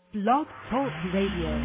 Blog Talk Radio.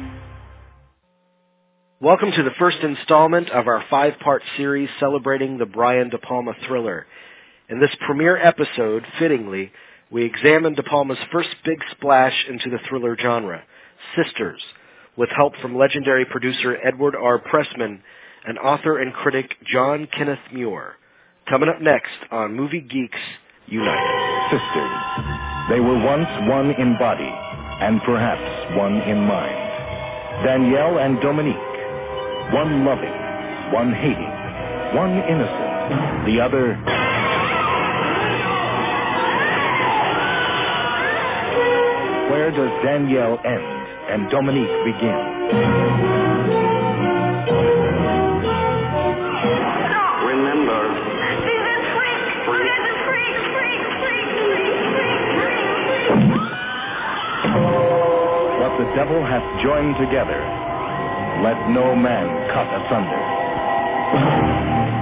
Welcome to the first installment of our 5-part series celebrating the Brian De Palma thriller. In this premiere episode, fittingly, we examine De Palma's first big splash into the thriller genre, Sisters, with help from legendary producer Edward R. Pressman and author and critic John Kenneth Muir. Coming up next on Movie Geeks United. Sisters. They were once one in body, and perhaps one in mind. Danielle and Dominique. One loving, one hating, one innocent, the other... Where does Danielle end and Dominique begin? Remember, what the devil hath joined together, let no man cut asunder.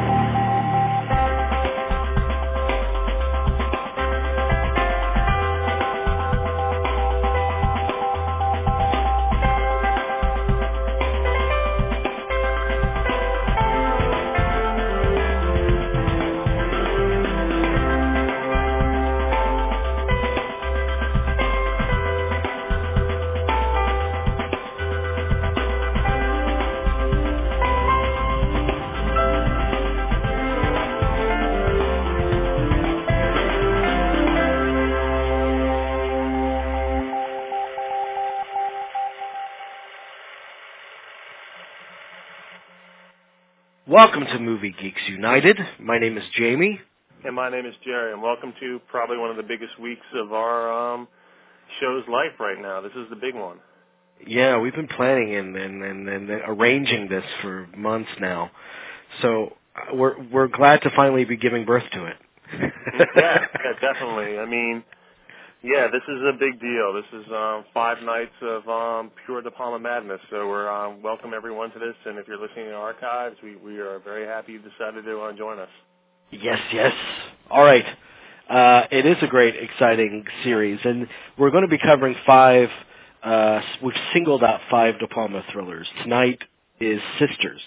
Welcome to Movie Geeks United. My name is Jamie. And my name is Jerry, and welcome to probably one of the biggest weeks of our show's life right now. This is the big one. Yeah, we've been planning and arranging this for months now. So we're glad to finally be giving birth to it. yeah, definitely. I mean, yeah, this is a big deal. This is 5 nights of pure De Palma madness. So we're welcome everyone to this. And if you're listening to archives, we are very happy you decided to join us. Yes. All right. It is a great, exciting series, and we're going to be covering 5. We've singled out 5 De Palma thrillers. Tonight is Sisters,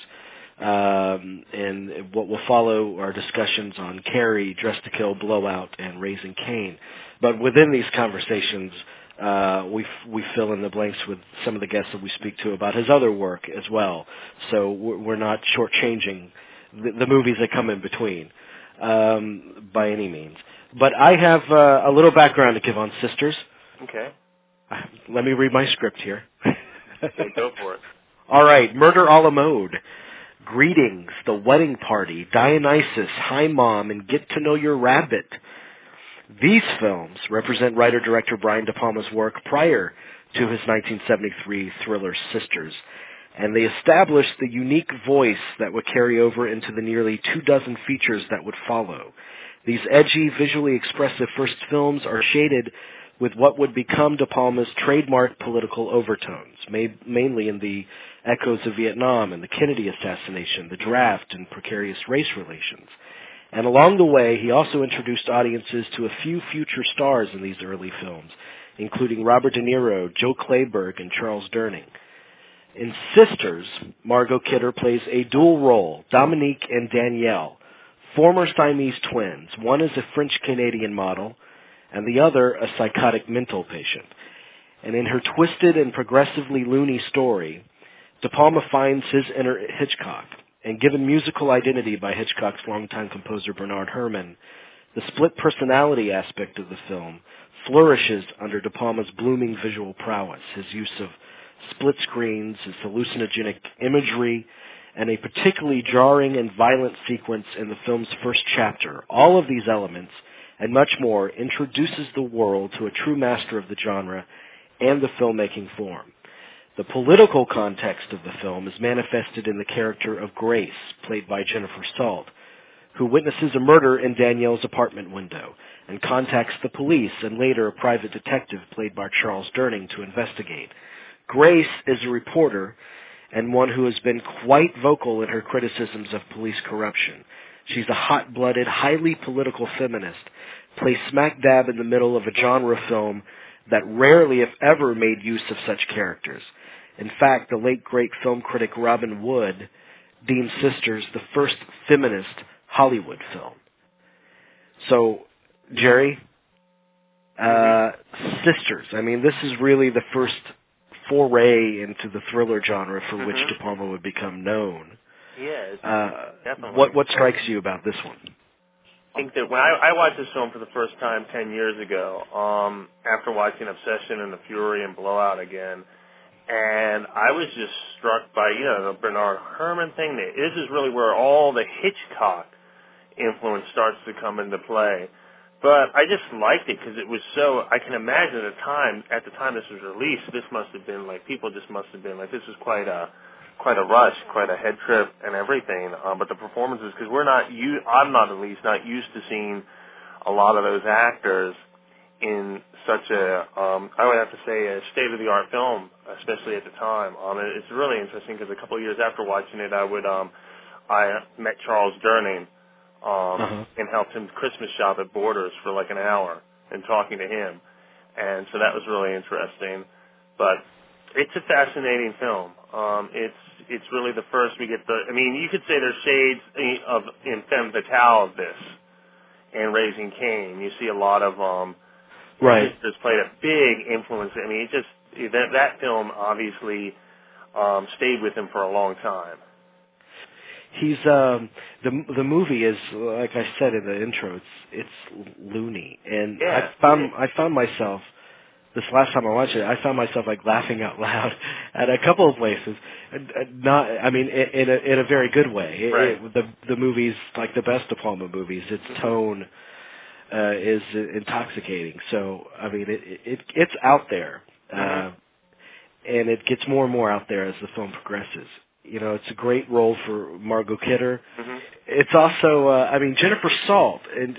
and what will follow are discussions on Carrie, Dress to Kill, Blowout, and Raising Cain. But within these conversations, we fill in the blanks with some of the guests that we speak to about his other work as well. So we're not shortchanging the movies that come in between by any means. But I have a little background to give on Sisters. Okay. Let me read my script here. Okay, go for it. All right, Murder a la Mode, Greetings, The Wedding Party, Dionysus, Hi Mom, and Get to Know Your Rabbit. These films represent writer-director Brian De Palma's work prior to his 1973 thriller Sisters, and they established the unique voice that would carry over into the nearly 24 features that would follow. These edgy, visually expressive first films are shaded with what would become De Palma's trademark political overtones, mainly in the echoes of Vietnam and the Kennedy assassination, the draft, and precarious race relations. And along the way, he also introduced audiences to a few future stars in these early films, including Robert De Niro, Joe Kleberg, and Charles Durning. In Sisters, Margot Kidder plays a dual role, Dominique and Danielle, former Siamese twins. One is a French-Canadian model, and the other a psychotic mental patient. And in her twisted and progressively loony story, De Palma finds his inner Hitchcock. And given musical identity by Hitchcock's longtime composer Bernard Herrmann, the split personality aspect of the film flourishes under De Palma's blooming visual prowess, his use of split screens, his hallucinogenic imagery, and a particularly jarring and violent sequence in the film's first chapter. All of these elements, and much more, introduces the world to a true master of the genre and the filmmaking form. The political context of the film is manifested in the character of Grace, played by Jennifer Salt, who witnesses a murder in Danielle's apartment window and contacts the police and later a private detective, played by Charles Durning, to investigate. Grace is a reporter and one who has been quite vocal in her criticisms of police corruption. She's a hot-blooded, highly political feminist, placed smack dab in the middle of a genre film that rarely, if ever, made use of such characters. In fact, the late great film critic Robin Wood deemed Sisters the first feminist Hollywood film. So, Jerry, Sisters. I mean, this is really the first foray into the thriller genre for which De Palma would become known. Yeah, definitely. What strikes you about this one? I think that when I watched this film for the first time 10 years ago, after watching Obsession and The Fury and Blowout again, and I was just struck by, the Bernard Herrmann thing. This is really where all the Hitchcock influence starts to come into play. But I just liked it because it was so, I can imagine at the time this was released, this must have been like, people just must have been like, this is quite a rush, quite a head trip and everything. But the performances, because I'm not at least not used to seeing a lot of those actors in such I would have to say, a state-of-the-art film, especially at the time. It's really interesting because a couple of years after watching it, I met Charles Durning, and helped him Christmas shop at Borders for like an hour and talking to him. And so that was really interesting. But it's a fascinating film. It's really the first we get you could say there's shades in Femme Fatale of this and Raising Cain. You see a lot of Right. Sisters played a big influence. I mean, that film obviously stayed with him for a long time. He's the movie is, like I said in the intro, it's loony, and Yeah, I found myself this last time I watched it, I found myself like laughing out loud at a couple of places. Not, I mean, in a very good way. Right. The movie's like the best De Palma movies. Its tone is intoxicating. So I mean, it's out there, and it gets more and more out there as the film progresses. You know, it's a great role for Margot Kidder. It's also, I mean, Jennifer Salt, and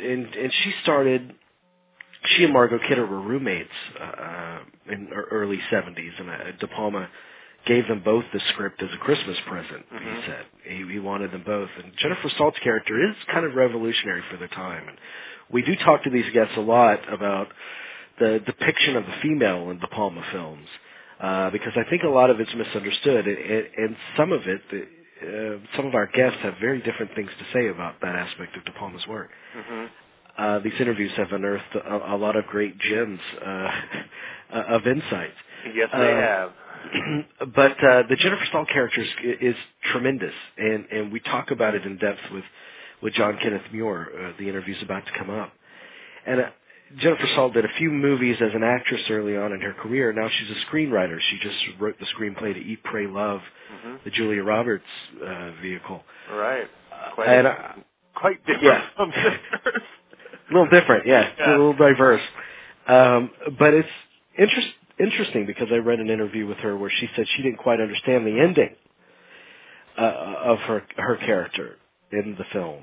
she and Margot Kidder were roommates in the early 70s, and De Palma gave them both the script as a Christmas present, he said. He wanted them both. And Jennifer Salt's character is kind of revolutionary for the time. And we do talk to these guests a lot about the depiction of the female in De Palma films. Because I think a lot of it's misunderstood, and some of it, some of our guests have very different things to say about that aspect of De Palma's work. These interviews have unearthed a lot of great gems of insights. Yes, they have. But the Jennifer Salt character is tremendous, and we talk about it in depth with John Kenneth Muir. The interview's about to come up. And Jennifer Salt did a few movies as an actress early on in her career. Now she's a screenwriter. She just wrote the screenplay to Eat, Pray, Love, the Julia Roberts vehicle. Right. Quite different from Sisters. A little different, yeah. It's a little diverse. But it's interesting because I read an interview with her where she said she didn't quite understand the ending of her character in the film.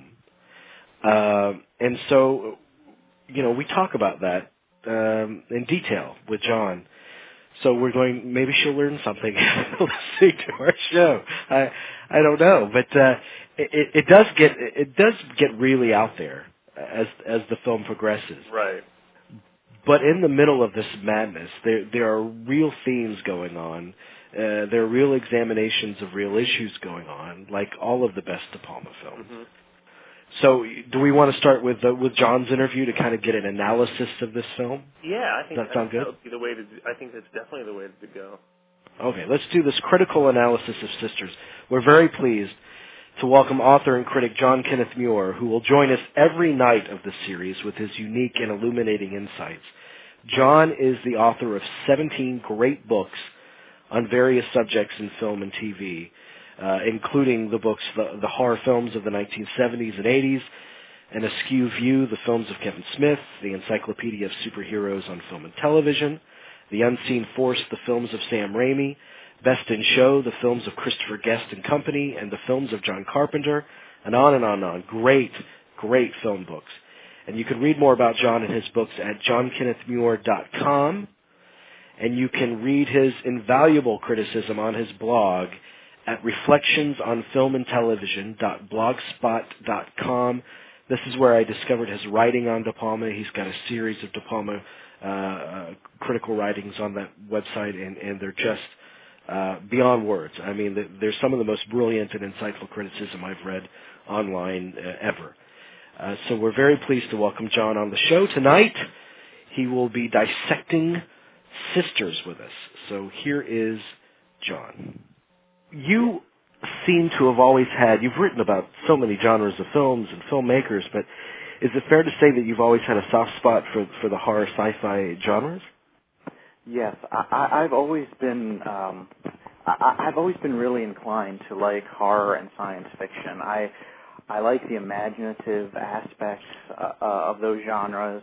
And so, you know, we talk about that in detail with John. So we're going, maybe she'll learn something listening to our show. I don't know, but it does get really out there as the film progresses. Right. But in the middle of this madness, there are real themes going on. There are real examinations of real issues going on, like all of the best De Palma films. So, do we want to start with John's interview to kind of get an analysis of this film? Yeah, I think that sound good? That would be the way to. I think that's definitely the way to go. Okay, let's do this critical analysis of Sisters. We're very pleased to welcome author and critic John Kenneth Muir, who will join us every night of the series with his unique and illuminating insights. John is the author of 17 great books on various subjects in film and TV, including the books The Horror Films of the 1970s and 80s, An Askew View, the films of Kevin Smith, The Encyclopedia of Superheroes on Film and Television, The Unseen Force, the films of Sam Raimi, Best in Show, the films of Christopher Guest and Company, and the films of John Carpenter, and on and on and on. Great, great film books. And you can read more about John and his books at johnkennethmuir.com, and you can read his invaluable criticism on his blog at reflectionsonfilmandtelevision.blogspot.com. This is where I discovered his writing on De Palma. He's got a series of De Palma critical writings on that website, and they're just beyond words. I mean, there's some of the most brilliant and insightful criticism I've read online ever. So we're very pleased to welcome John on the show tonight. He will be dissecting Sisters with us. So here is John. You seem to have always you've written about so many genres of films and filmmakers, but is it fair to say that you've always had a soft spot for the horror sci-fi genres? Yes, I've always been I've always been really inclined to like horror and science fiction. I like the imaginative aspects of those genres.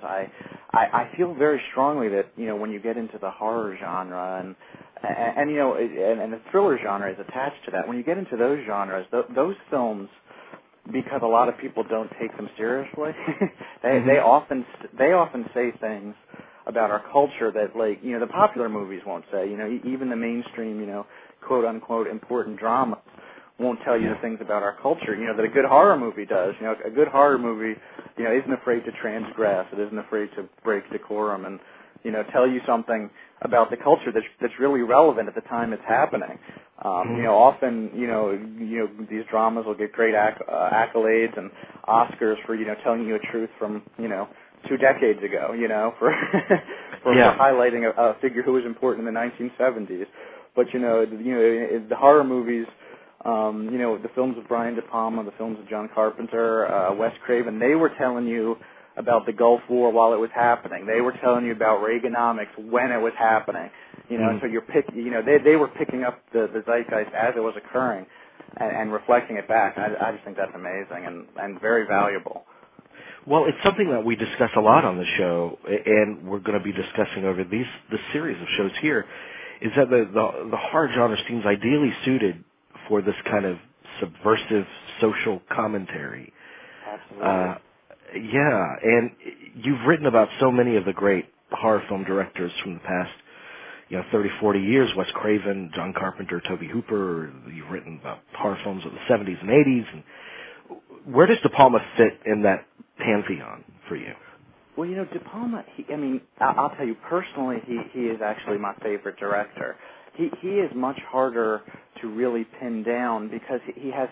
I feel very strongly that, you know, when you get into the horror genre and you know, and the thriller genre is attached to that. When you get into those genres, those films, because a lot of people don't take them seriously, they often say things about our culture that, like, you know, the popular movies won't say. You know, even the mainstream, you know, quote unquote important dramas won't tell you the things about our culture, you know, that a good horror movie does. You know, a good horror movie, you know, isn't afraid to transgress. It isn't afraid to break decorum and, you know, tell you something about the culture that's really relevant at the time it's happening. You know, often, you know, these dramas will get great accolades and Oscars for, you know, telling you a truth from, you know, 2 decades ago, you know, for for highlighting a figure who was important in the 1970s. But, you know, the horror movies, you know, the films of Brian De Palma, the films of John Carpenter, Wes Craven, they were telling you about the Gulf War while it was happening. They were telling you about Reaganomics when it was happening. You know, and so they were picking up the zeitgeist as it was occurring and reflecting it back. I just think that's amazing and very valuable. Well, it's something that we discuss a lot on the show, and we're going to be discussing over this series of shows here, is that the horror genre seems ideally suited for this kind of subversive social commentary. Absolutely. Yeah, and you've written about so many of the great horror film directors from the past, you know, 30, 40 years, Wes Craven, John Carpenter, Tobe Hooper. You've written about horror films of the 70s and 80s. And where does De Palma fit in that pantheon for you? Well, you know, De Palma, I'll tell you personally, he is actually my favorite director. He is much harder to really pin down because he has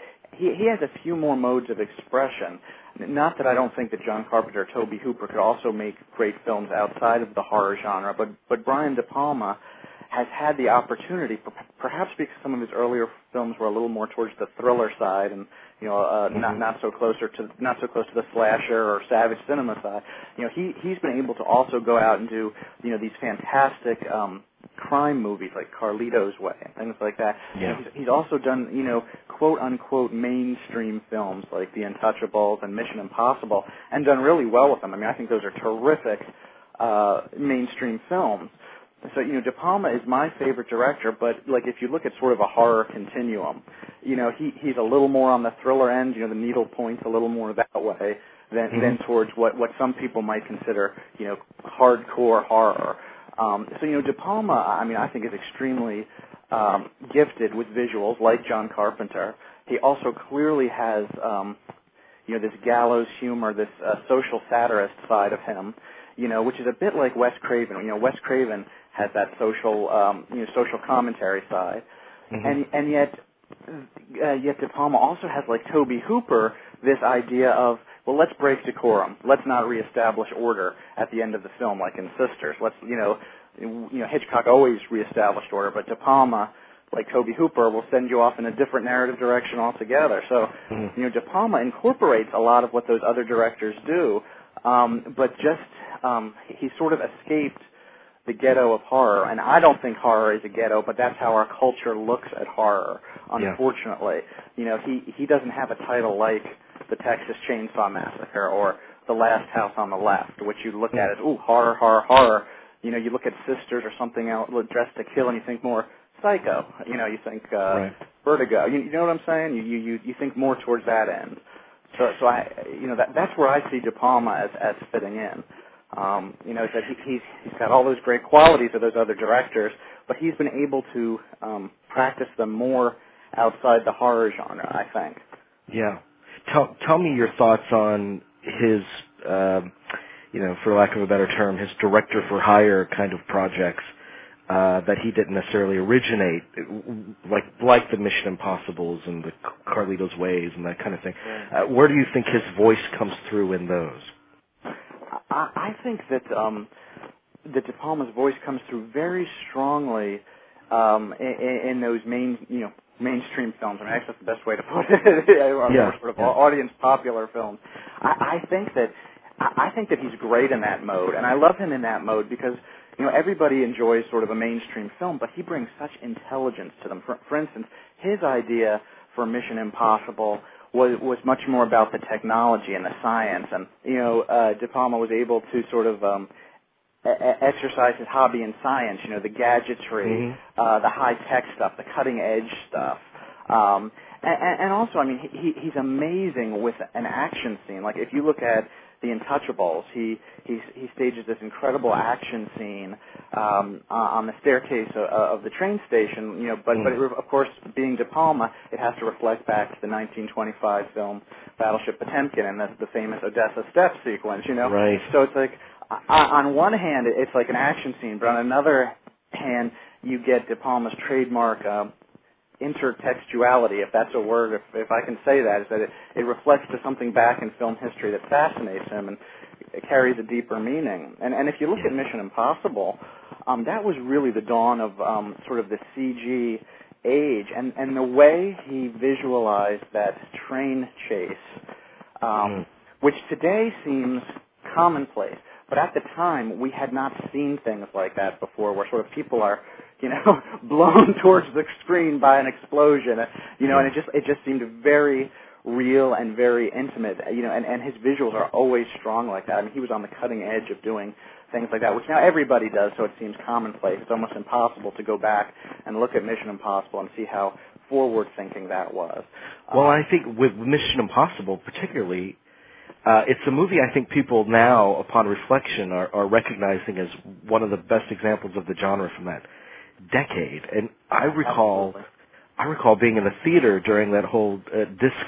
a few more modes of expression. Not that I don't think that John Carpenter or Tobe Hooper could also make great films outside of the horror genre, but Brian De Palma has had the opportunity, perhaps because some of his earlier films were a little more towards the thriller side, and you know, not so close to the slasher or savage cinema side. You know, he's been able to also go out and do, you know, these fantastic crime movies like Carlito's Way and things like that. Yeah. He's also done, you know, quote unquote mainstream films like The Untouchables and Mission Impossible, and done really well with them. I mean, I think those are terrific mainstream films. So, you know, De Palma is my favorite director, but, like, if you look at sort of a horror continuum, you know, he's a little more on the thriller end, you know, the needle points a little more that way than towards what some people might consider, you know, hardcore horror. So, you know, De Palma, I mean, I think is extremely gifted with visuals, like John Carpenter. He also clearly has, you know, this gallows humor, this social satirist side of him, you know, which is a bit like Wes Craven. You know, Wes Craven has that social, you know, social commentary side, and yet De Palma also has, like Tobe Hooper, this idea of, well, let's break decorum, let's not reestablish order at the end of the film, like in Sisters. Let's, you know, Hitchcock always reestablished order, but De Palma, like Tobe Hooper, will send you off in a different narrative direction altogether. So, you know, De Palma incorporates a lot of what those other directors do, but just he sort of escaped the ghetto of horror, and I don't think horror is a ghetto, but that's how our culture looks at horror, unfortunately. Yeah. You know, he doesn't have a title like the Texas Chainsaw Massacre or The Last House on the Left, which you look at as, ooh, horror, horror, horror. You know, you look at Sisters or something else, Dressed to Kill, and you think more Psycho. You know, you think Vertigo. You know what I'm saying? You think more towards that end. So I, you know, that's where I see De Palma as fitting in. You know, that he's got all those great qualities of those other directors, but he's been able to practice them more outside the horror genre, I think. Yeah. Tell me your thoughts on his, for lack of a better term, his director for hire kind of projects that he didn't necessarily originate, like the Mission Impossibles and the Carlito's Ways and that kind of thing. Right. Where do you think his voice comes through in those? I think that De Palma's voice comes through very strongly in those mainstream films. I guess that's the best way to put it. More sort of audience popular films. I think that he's great in that mode, and I love him in that mode because everybody enjoys sort of a mainstream film, but he brings such intelligence to them. For instance, his idea for Mission Impossible was much more about the technology and the science, and De Palma was able to sort of exercise his hobby in science, the gadgetry, the high-tech stuff, the cutting-edge stuff. And also, I mean, he's amazing with an action scene. Like, if you look at The Untouchables, he stages this incredible action scene on the staircase of the train station, but of course, being De Palma, it has to reflect back to the 1925 film Battleship Potemkin and the famous Odessa Steppe sequence, Right. So it's like, on one hand, it's like an action scene, but on another hand, you get De Palma's trademark intertextuality, if that's a word, if I can say that, is that it reflects to something back in film history that fascinates him and it carries a deeper meaning. And if you look at Mission Impossible, that was really the dawn of sort of the CG age, and the way he visualized that train chase, which today seems commonplace. But at the time, we had not seen things like that before, where sort of people are, blown towards the screen by an explosion, and it just seemed very real and very intimate, and his visuals are always strong like that. I mean, he was on the cutting edge of doing things like that, which now everybody does, so it seems commonplace. It's almost impossible to go back and look at Mission Impossible and see how forward-thinking that was. Well, I think with Mission Impossible particularly, it's a movie I think people now, upon reflection, are recognizing as one of the best examples of the genre from that decade. And I recall being in the theater during that whole disc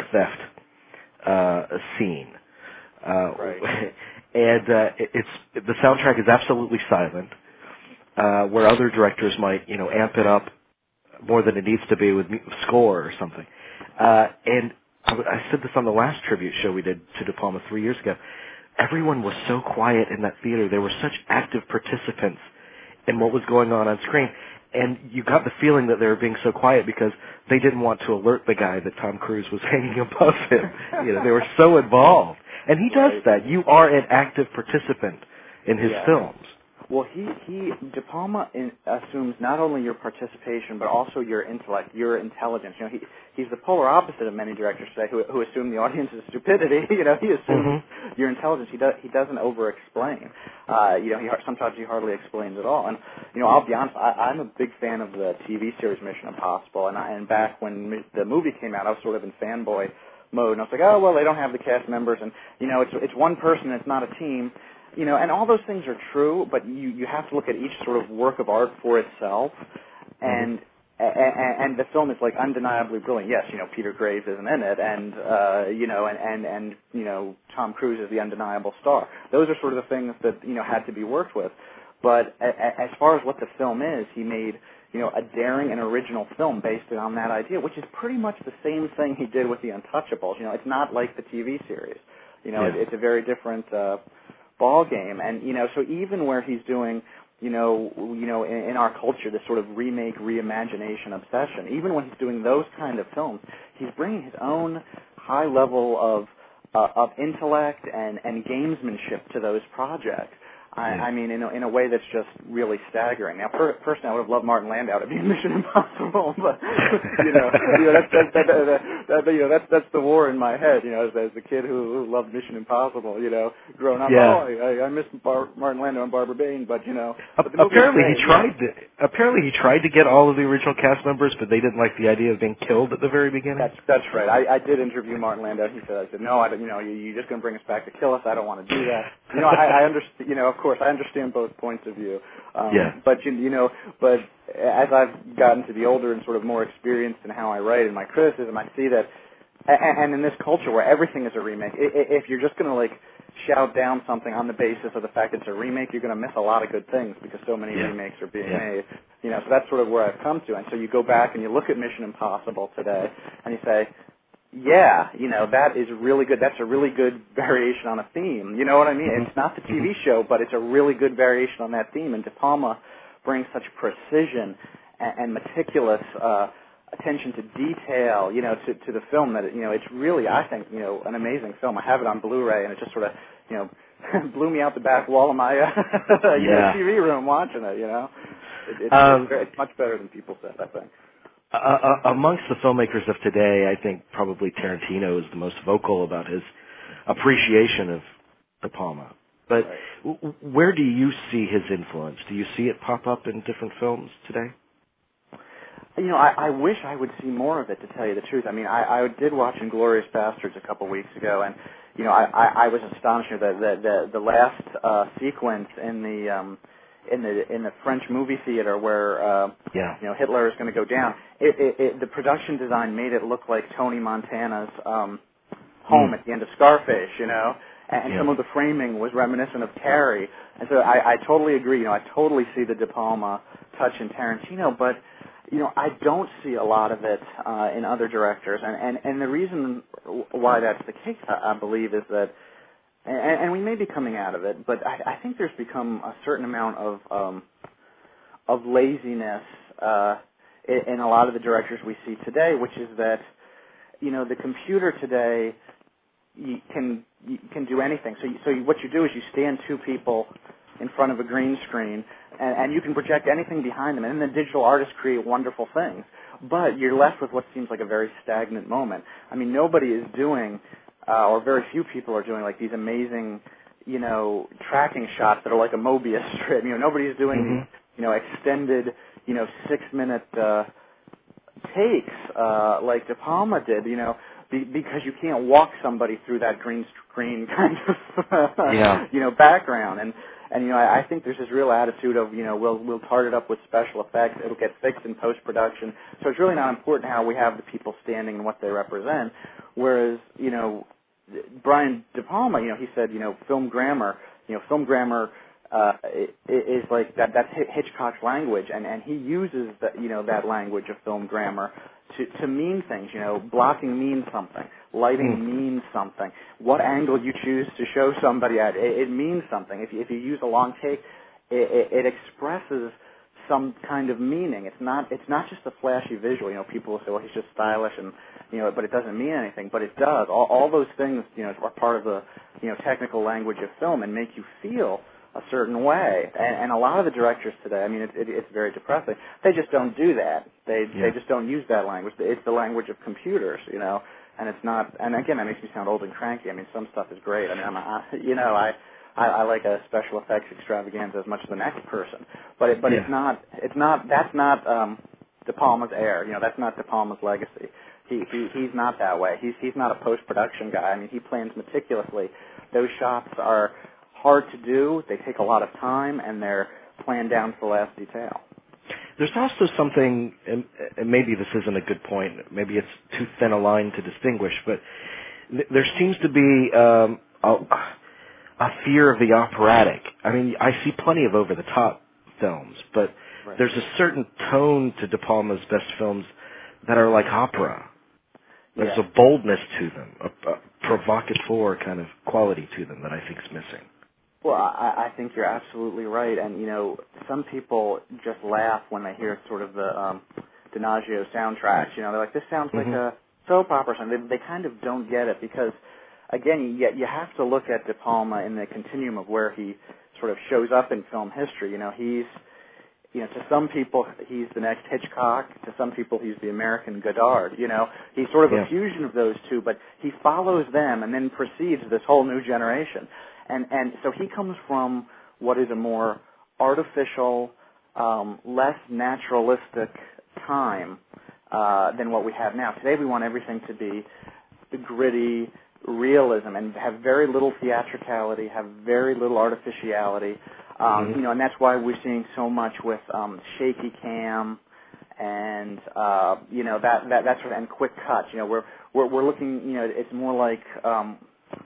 theft scene. Right. And the soundtrack is absolutely silent, where other directors might, amp it up more than it needs to be with score or something. And I said this on the last tribute show we did to De Palma 3 years ago. Everyone was so quiet in that theater. There were such active participants in what was going on screen. And you got the feeling that they were being so quiet because they didn't want to alert the guy that Tom Cruise was hanging above him. They were so involved. And he does that. You are an active participant in his films. Well, De Palma assumes not only your participation, but also your intellect, your intelligence. He's the polar opposite of many directors today who assume the audience's stupidity. He assumes your intelligence. He doesn't over-explain. Sometimes he hardly explains at all. And, I'll be honest, I'm a big fan of the TV series Mission Impossible. And back when the movie came out, I was sort of in fanboy mode. And I was like, oh, well, they don't have the cast members. And, it's one person, it's not a team. And all those things are true, but you have to look at each sort of work of art for itself, and the film is like undeniably brilliant. Yes, Peter Graves isn't in it, and Tom Cruise is the undeniable star. Those are sort of the things that had to be worked with. But as far as what the film is, he made a daring and original film based on that idea, which is pretty much the same thing he did with The Untouchables. It's not like the TV series. It's a very different ball game, and so even where he's doing in our culture this sort of remake reimagination obsession, even when he's doing those kind of films, he's bringing his own high level of intellect and gamesmanship to those projects. I mean, in a way that's just really staggering. Now, personally, I would have loved Martin Landau to be in Mission Impossible, but that's the war in my head. As a kid who loved Mission Impossible, growing up, I miss Martin Landau and Barbara Bain, but apparently he tried to get all of the original cast members, but they didn't like the idea of being killed at the very beginning. That's right. I did interview Martin Landau. He said, no, you're just going to bring us back to kill us. I don't want to do that. I understand. Of course, I understand both points of view. But but as I've gotten to be older and sort of more experienced in how I write and my criticism, I see that, and in this culture where everything is a remake, if you're just going to shout down something on the basis of the fact that it's a remake, you're going to miss a lot of good things because so many remakes are being made. You know, so that's sort of where I've come to. And so you go back and you look at Mission Impossible today, and you say, yeah, you know, that is really good. That's a really good variation on a theme. You know what I mean? It's not the TV show, but it's a really good variation on that theme. And De Palma brings such precision and meticulous attention to detail, you know, to the film that, you know, it's really, I think, you know, an amazing film. I have it on Blu-ray, and it just sort of, you know, blew me out the back wall of my you know, TV room watching it, you know. It's much better than people said, I think. Amongst the filmmakers of today, I think probably Tarantino is the most vocal about his appreciation of De Palma. But where do you see his influence? Do you see it pop up in different films today? You know, I wish I would see more of it, to tell you the truth. I mean, I did watch Inglourious Bastards a couple weeks ago, and, you know, I was astonished that the last sequence in the French movie theater where you know, Hitler is going to go down. The production design made it look like Tony Montana's home at the end of Scarface, you know, and some of the framing was reminiscent of Carrie. And so I totally agree. You know, I totally see the De Palma touch in Tarantino, but you know, I don't see a lot of it in other directors, and the reason why that's the case, I believe, is that. And we may be coming out of it, but I think there's become a certain amount of laziness in a lot of the directors we see today, which is that, you know, the computer today can do anything. So what you do is you stand two people in front of a green screen, and you can project anything behind them, and then the digital artists create wonderful things. But you're left with what seems like a very stagnant moment. I mean, nobody is doing... or very few people are doing like these amazing, you know, tracking shots that are like a Mobius strip. You know, nobody's doing these, you know, extended, you know, 6-minute takes like De Palma did. You know, because you can't walk somebody through that green screen kind of, you know, background. And you know, I think there's this real attitude of, you know, we'll tart it up with special effects. It'll get fixed in post-production. So it's really not important how we have the people standing and what they represent. Whereas, you know, Brian De Palma, you know, he said, you know, film grammar is like that's Hitchcock's language, and he uses that, you know, that language of film grammar to mean things. You know, blocking means something, lighting means something. What angle you choose to show somebody at, it means something. If you use a long take, it expresses some kind of meaning. It's not just a flashy visual. You know, people will say, well, he's just stylish, and you know, but it doesn't mean anything. But it does. All those things, you know, are part of the, you know, technical language of film and make you feel a certain way. And a lot of the directors today, I mean, it's very depressing. They just don't do that. They just don't use that language. It's the language of computers, you know. And it's not. And again, that makes me sound old and cranky. I mean, some stuff is great. I mean, I like a special effects extravaganza as much as the next person, but it's not. That's not De Palma's air. You know, that's not De Palma's legacy. He's not that way. He's not a post-production guy. I mean, he plans meticulously. Those shots are hard to do. They take a lot of time, and they're planned down to the last detail. There's also something, and maybe this isn't a good point. Maybe it's too thin a line to distinguish, but there seems to be a fear of the operatic. I mean, I see plenty of over-the-top films, but there's a certain tone to De Palma's best films that are like opera. There's a boldness to them, a provocateur kind of quality to them that I think is missing. Well, I think you're absolutely right. And, you know, some people just laugh when they hear sort of the DiMaggio soundtracks. You know, they're like, this sounds like a soap opera or something. They kind of don't get it because, again, you have to look at De Palma in the continuum of where he sort of shows up in film history. You know, to some people, he's the next Hitchcock. To some people, he's the American Godard. You know, he's sort of a fusion of those two, but he follows them and then precedes this whole new generation. And so he comes from what is a more artificial, less naturalistic time than what we have now. Today, we want everything to be the gritty realism and have very little theatricality, have very little artificiality. You know, and that's why we're seeing so much with shaky cam and you know, that sort of, and quick cuts. You know, we're looking. You know, it's more like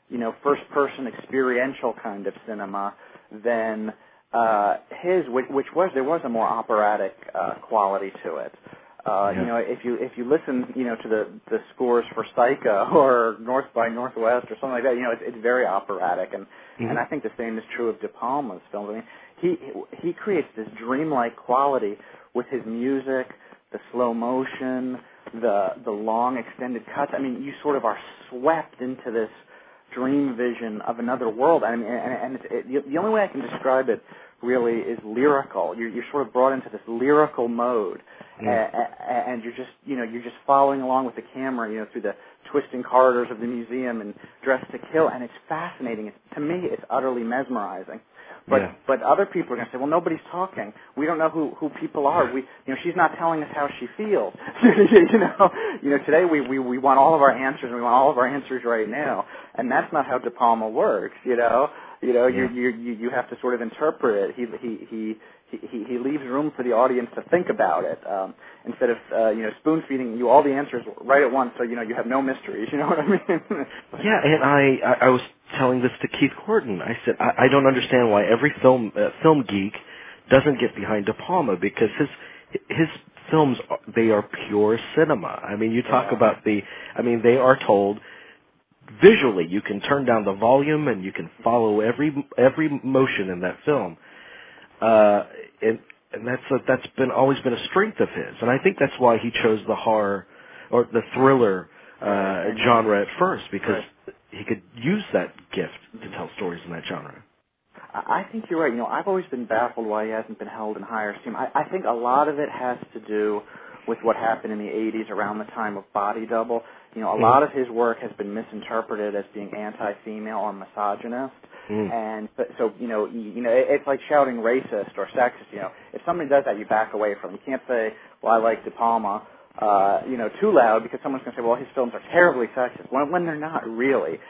first-person experiential kind of cinema than his, which there was a more operatic quality to it. If you listen, to the scores for Psycho or North by Northwest or something like that, it's very operatic, and I think the same is true of De Palma's films. I mean, he creates this dreamlike quality with his music, the slow motion, the long extended cuts. I mean, you sort of are swept into this dream vision of another world. I mean, and the only way I can describe it really is lyrical. You're sort of brought into this lyrical mode, and you're just following along with the camera, through the twisting corridors of the museum and Dressed to Kill, and it's fascinating. To me, it's utterly mesmerizing. But other people are going to say, well, nobody's talking. We don't know who people are. She's not telling us how she feels. Today we want all of our answers, and we want all of our answers right now, and that's not how De Palma works. You have to sort of interpret it. He leaves room for the audience to think about it instead of spoon feeding you all the answers right at once, so you have no mysteries. You know what I mean? Yeah, and I was telling this to Keith Horton. I said I don't understand why every film geek doesn't get behind De Palma, because his films, they are pure cinema. I mean, you talk about they are told visually. You can turn down the volume and you can follow every motion in that film. And that's always been a strength of his, and I think that's why he chose the horror or the thriller genre at first, because he could use that gift to tell stories in that genre. I think you're right. I've always been baffled why he hasn't been held in higher esteem. I think a lot of it has to do with what happened in the 80s around the time of Body Double. A lot of his work has been misinterpreted as being anti-female or misogynist. And so it's like shouting racist or sexist. If somebody does that, you back away from it. You can't say, well, I like De Palma, too loud, because someone's going to say, well, his films are terribly sexist, when they're not really.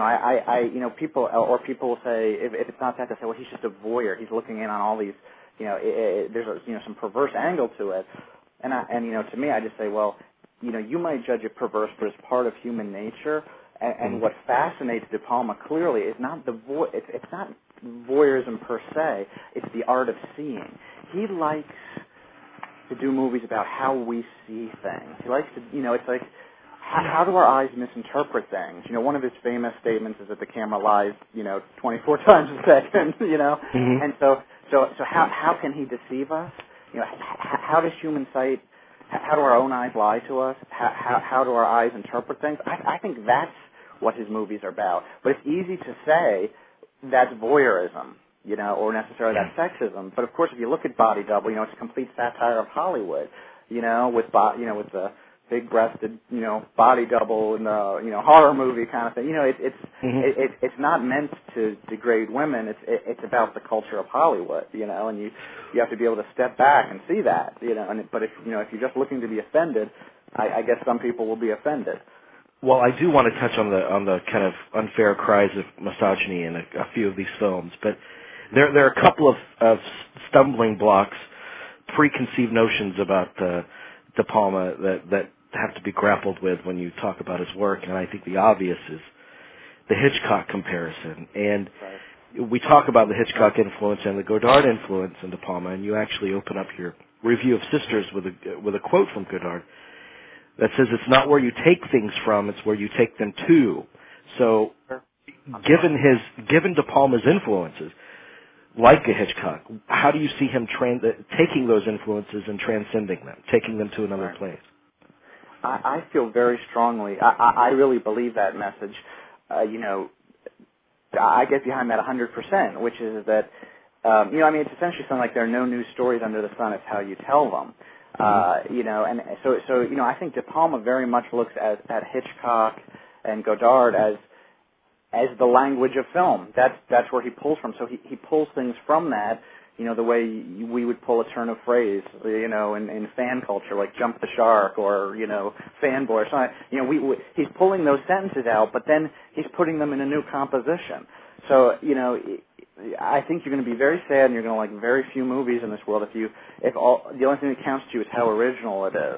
People will say, if it's not that, they'll say, well, he's just a voyeur. He's looking in on all these, there's some perverse angle to it. And to me, I just say, well, you might judge it perverse, but it's part of human nature. And what fascinates De Palma clearly is not it's not voyeurism per se. It's the art of seeing. He likes to do movies about how we see things. He likes to, it's like, how do our eyes misinterpret things? One of his famous statements is that the camera lies, 24 times a second. And so how can he deceive us? How does human sight? How do our own eyes lie to us? How do our eyes interpret things? I think that's what his movies are about. But it's easy to say that's voyeurism, or necessarily that's sexism. But of course, if you look at Body Double, it's a complete satire of Hollywood, with the big-breasted, body double in the horror movie kind of thing. It's not meant to degrade women. It's about the culture of Hollywood, and you have to be able to step back and see that, But if you're just looking to be offended, I guess some people will be offended. Well, I do want to touch on the kind of unfair cries of misogyny in a few of these films, but there are a couple of stumbling blocks, preconceived notions about De Palma that have to be grappled with when you talk about his work, and I think the obvious is the Hitchcock comparison. And we talk about the Hitchcock influence and the Godard influence in De Palma, and you actually open up your review of Sisters with a quote from Godard that says, "It's not where you take things from, it's where you take them to." So, given De Palma's influences, like a Hitchcock, how do you see him taking those influences and transcending them, taking them to another place? I feel very strongly. I really believe that message. I get behind that 100%, which is that, it's essentially something like there are no new stories under the sun. It's how you tell them. And so I think De Palma very much looks at Hitchcock and Godard as the language of film. That's where he pulls from. So he pulls things from that, the way we would pull a turn of phrase, in fan culture, like jump the shark or, fanboy or something. He's pulling those sentences out, but then he's putting them in a new composition. So, I think you're going to be very sad and you're going to like very few movies in this world if the only thing that counts to you is how original it is.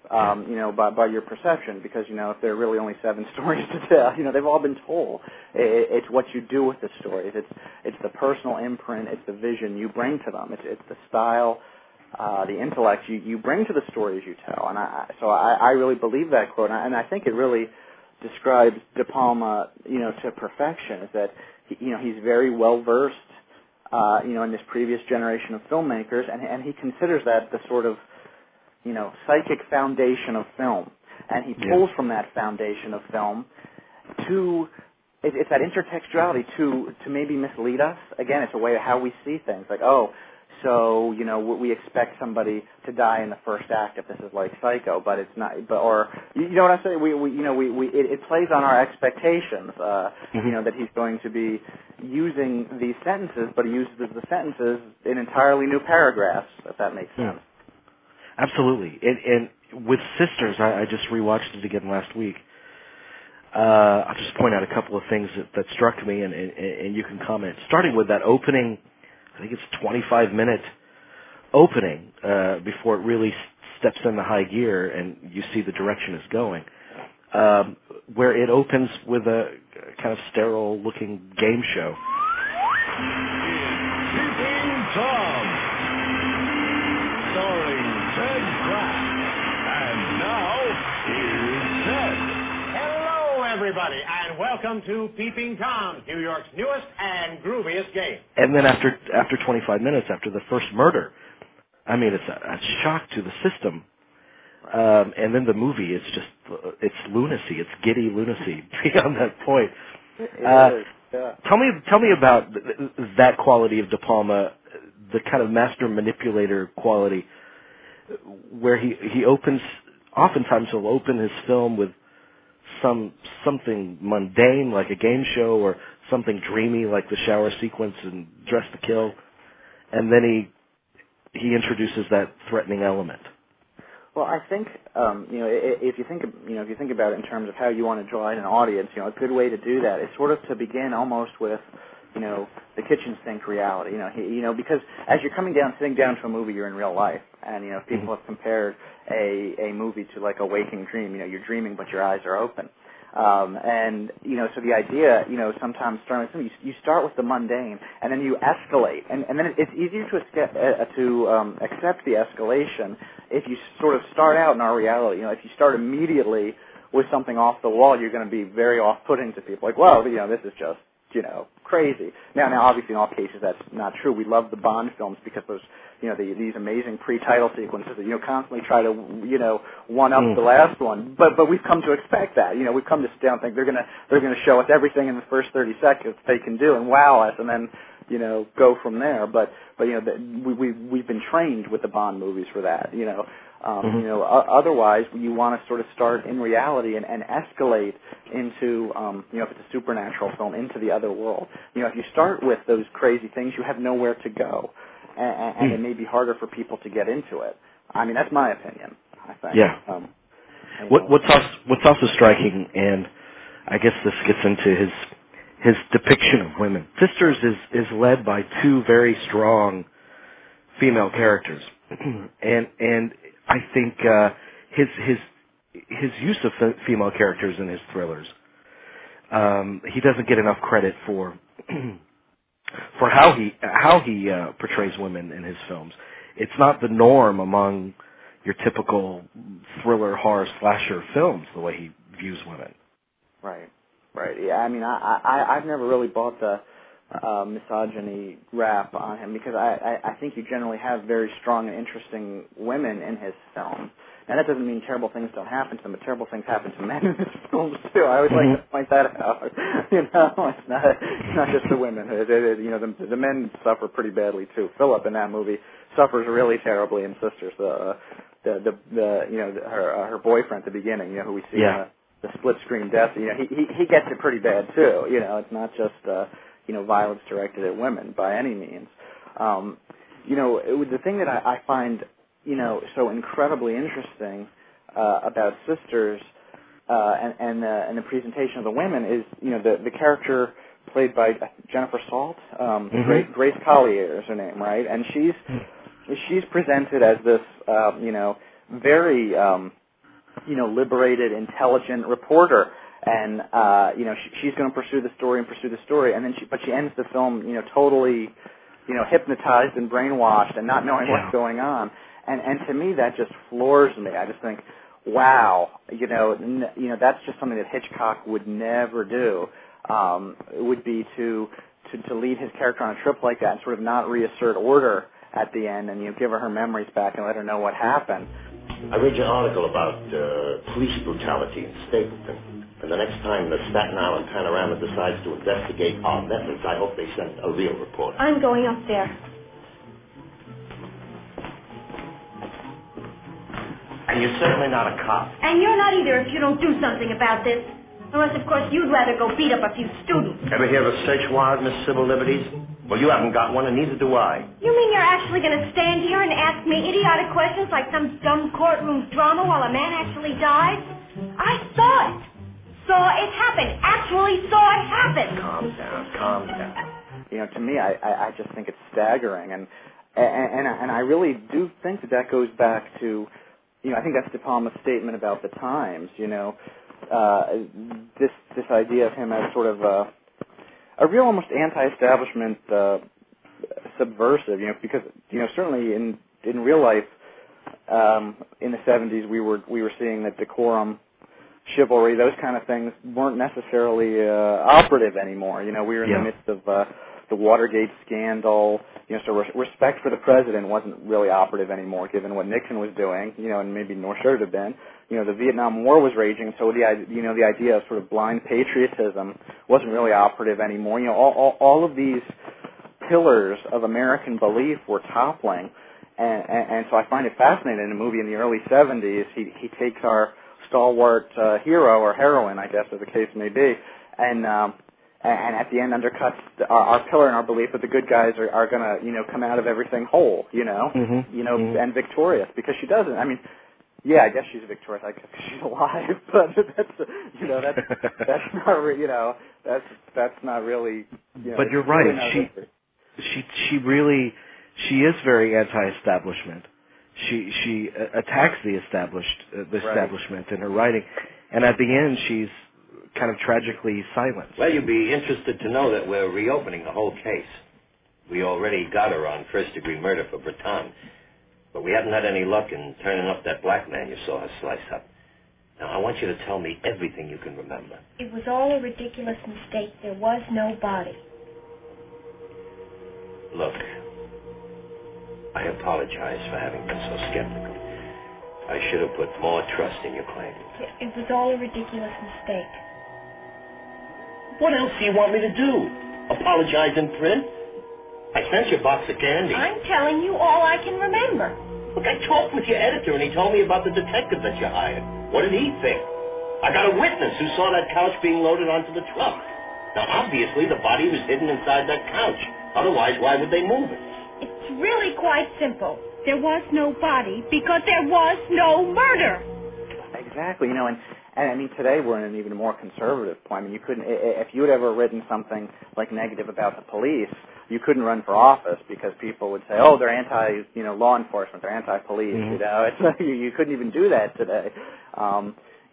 by your perception, because, if there are really only 7 stories to tell, they've all been told. It's what you do with the stories. It's the personal imprint. It's the vision you bring to them. It's the style, the intellect you bring to the stories you tell. And so I really believe that quote, and I think it really describes De Palma, to perfection. Is that he's very well versed, in this previous generation of filmmakers, and he considers that the sort of psychic foundation of film, and he pulls from that foundation of film to it's that intertextuality to maybe mislead us. Again, it's a way of how we see things. Like, so we expect somebody to die in the first act if this is like Psycho, but it's not. But or you know what I'm saying? It plays on our expectations. That he's going to be using these sentences, but he uses the sentences in entirely new paragraphs. If that makes sense. Absolutely. And with Sisters, I just rewatched it again last week. I'll just point out a couple of things that struck me, and you can comment. Starting with that opening, I think it's 25-minute opening before it really steps into high gear and you see the direction it's going, where it opens with a kind of sterile-looking game show. Peeping Tom, starring Ted Pratt. And now, here's Ted. Hello, everybody, and welcome to Peeping Tom, New York's newest and grooviest game. And then after 25 minutes, after the first murder, I mean, it's a shock to the system. And then the movie is it's lunacy. It's giddy lunacy beyond that point. It is, yeah. Tell me about that quality of De Palma, the kind of master manipulator quality, where he opens. Oftentimes, he'll open his film with something mundane, like a game show, or something dreamy, like the shower sequence in Dress to Kill, and then he introduces that threatening element. Well, I think if you think about it in terms of how you want to draw in an audience, a good way to do that is sort of to begin almost with, the kitchen sink reality. Because as you're sitting down to a movie, you're in real life, and if people have compared a movie to like a waking dream. You're dreaming, but your eyes are open. So the idea, sometimes starting with you start with the mundane, and then you escalate, and then it's easier to accept the escalation if you sort of start out in our reality. If you start immediately with something off the wall, you're going to be very off-putting to people. Like, well, this is just crazy. Now, obviously, in all cases, that's not true. We love the Bond films because those, these amazing pre-title sequences that constantly try to, one up the last one. But we've come to expect that. We've come to sit down and think they're gonna show us everything in the first 30 seconds they can do and wow us, and then go from there. But we've been trained with the Bond movies for that. Otherwise, you want to sort of start in reality and escalate into, if it's a supernatural film, into the other world. If you start with those crazy things, you have nowhere to go, and it may be harder for people to get into it. I mean, that's my opinion, I think. Yeah. What's also striking, and I guess this gets into his depiction of women. Sisters is led by two very strong female characters, and I think his use of female characters in his thrillers, he doesn't get enough credit for how he portrays women in his films. It's not the norm among your typical thriller, horror, slasher films, the way he views women. Right. Yeah, I mean, I've never really bought the misogyny rap on him because I think you generally have very strong and interesting women in his films. Now, that doesn't mean terrible things don't happen to them, but terrible things happen to men in his films, too. I always like to point that out. It's not just the women. The men suffer pretty badly, too. Philip in that movie suffers really terribly in Sisters. Her boyfriend at the beginning, who we see in the split-screen death, he gets it pretty bad, too. It's not just violence directed at women by any means. The thing that I find, so incredibly interesting about Sisters and the presentation of the women is, the character played by Jennifer Salt, Grace Collier is her name, right? And she's presented as this, very liberated, intelligent reporter. And, she's going to pursue the story, and then she ends the film, totally, hypnotized and brainwashed and not knowing what's going on. And to me, that just floors me. I just think, wow, that's just something that Hitchcock would never do. It would be to lead his character on a trip like that and sort of not reassert order at the end and give her memories back and let her know what happened. I read your article about police brutality in Stapleton. And the next time the Staten Island Panorama decides to investigate our methods, I hope they send a real reporter. I'm going up there. And you're certainly not a cop. And you're not either if you don't do something about this. Unless, of course, you'd rather go beat up a few students. Ever hear of a search warrant, Miss Civil Liberties? Well, you haven't got one, and neither do I. You mean you're actually going to stand here and ask me idiotic questions like some dumb courtroom drama while a man actually died? I saw it. Saw it happen. Actually saw it happen. Calm down. To me, I just think it's staggering, and I really do think that goes back to, I think that's De Palma's statement about the times. This idea of him as sort of a real almost anti-establishment subversive. Because certainly in real life in the 70s we were seeing that decorum, chivalry, those kind of things weren't necessarily operative anymore. We were in the midst of the Watergate scandal. So respect for the president wasn't really operative anymore, given what Nixon was doing. And maybe nor should it have been. The Vietnam War was raging, so the idea of sort of blind patriotism wasn't really operative anymore. All of these pillars of American belief were toppling, and so I find it fascinating. In a movie in the early 70s, he takes our stalwart hero or heroine, I guess, as the case may be, and at the end undercuts our pillar and our belief that the good guys are going to come out of everything whole, and victorious, because she doesn't. I mean, yeah, I guess she's victorious because she's alive, but that's not really. But you're right. She is very anti-establishment. She attacks the establishment in her writing, and at the end she's kind of tragically silent. Well, you'd be interested to know that we're reopening the whole case. We already got her on first-degree murder for Breton, but we haven't had any luck in turning up that black man you saw her slice up. Now, I want you to tell me everything you can remember. It was all a ridiculous mistake. There was no body. Look, I apologize for having been so skeptical. I should have put more trust in your claim. It was all a ridiculous mistake. What else do you want me to do? Apologize in print? I sent you a box of candy. I'm telling you all I can remember. Look, I talked with your editor, and he told me about the detective that you hired. What did he think? I got a witness who saw that couch being loaded onto the truck. Now, obviously, the body was hidden inside that couch. Otherwise, why would they move it? It's really quite simple. There was no body because there was no murder. Exactly, and I mean, today we're in an even more conservative point. I mean, you couldn't, if you had ever written something like negative about the police, you couldn't run for office because people would say, oh, they're law enforcement, they're anti-police, It's like, you couldn't even do that today, and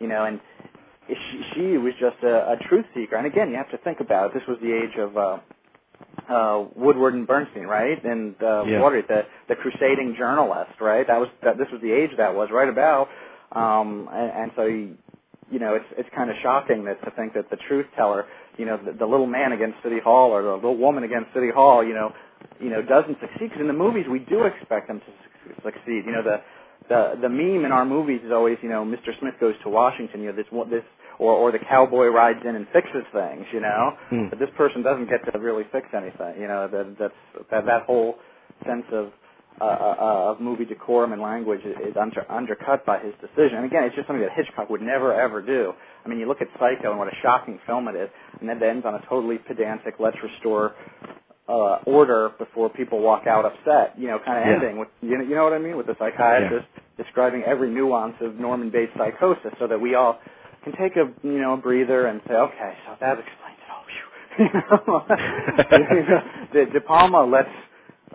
she was just a truth seeker. And again, you have to think about it. This was the age of Woodward and Bernstein, right? And Watergate, the crusading journalist, right? This was the age that was right about, and so it's kind of shocking to think that the truth teller, the little man against City Hall or the little woman against City Hall, doesn't succeed. Because in the movies we do expect them to succeed. The meme in our movies is always, Mr. Smith goes to Washington. Or the cowboy rides in and fixes things. But this person doesn't get to really fix anything. That whole sense of movie decorum and language is undercut by his decision. And again, it's just something that Hitchcock would never, ever do. I mean, you look at Psycho and what a shocking film it is, and then it ends on a totally pedantic, let's restore order before people walk out upset, kind of ending with, you know what I mean, with the psychiatrist describing every nuance of Norman Bates' psychosis so that we all can take a breather and say, okay, so that explains it all. De Palma lets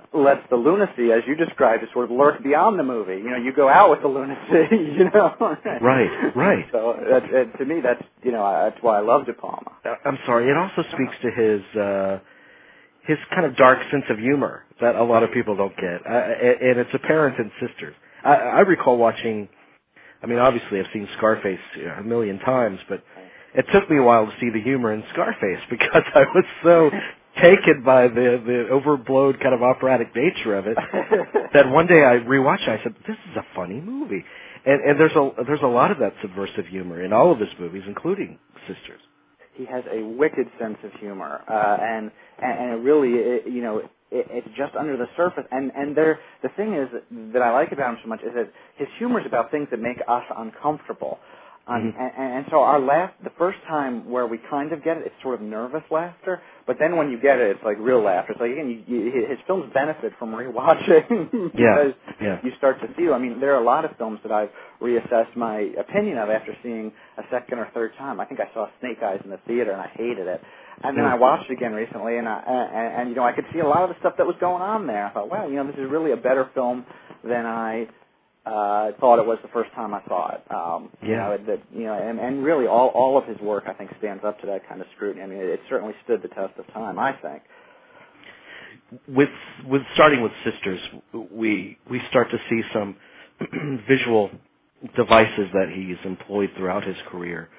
lets the lunacy, as you described, to sort of lurk beyond the movie. You know, you go out with the lunacy, you know. Right. So to me, that's that's why I love De Palma. I'm sorry. It also speaks to his kind of dark sense of humor that a lot of people don't get, and it's apparent in Sisters. I recall watching. I mean, obviously, I've seen Scarface a million times, but it took me a while to see the humor in Scarface because I was so taken by the overblown kind of operatic nature of it that one day I rewatched it. I said, "This is a funny movie," and there's a lot of that subversive humor in all of his movies, including Sisters. He has a wicked sense of humor, and it really, it's just under the surface. And the thing is that I like about him so much is that his humor is about things that make us uncomfortable. And so the first time where we kind of get it, it's sort of nervous laughter, but then when you get it, it's like real laughter. It's like, again, his films benefit from rewatching because you start to feel. I mean, there are a lot of films that I've reassessed my opinion of after seeing a second or third time. I think I saw Snake Eyes in the theater and I hated it. And then I watched it again recently, and I could see a lot of the stuff that was going on there. I thought, wow, this is really a better film than I thought it was the first time I saw it. And really all of his work, I think, stands up to that kind of scrutiny. I mean, it certainly stood the test of time, I think. With starting with Sisters, we start to see some visual devices that he's employed throughout his career,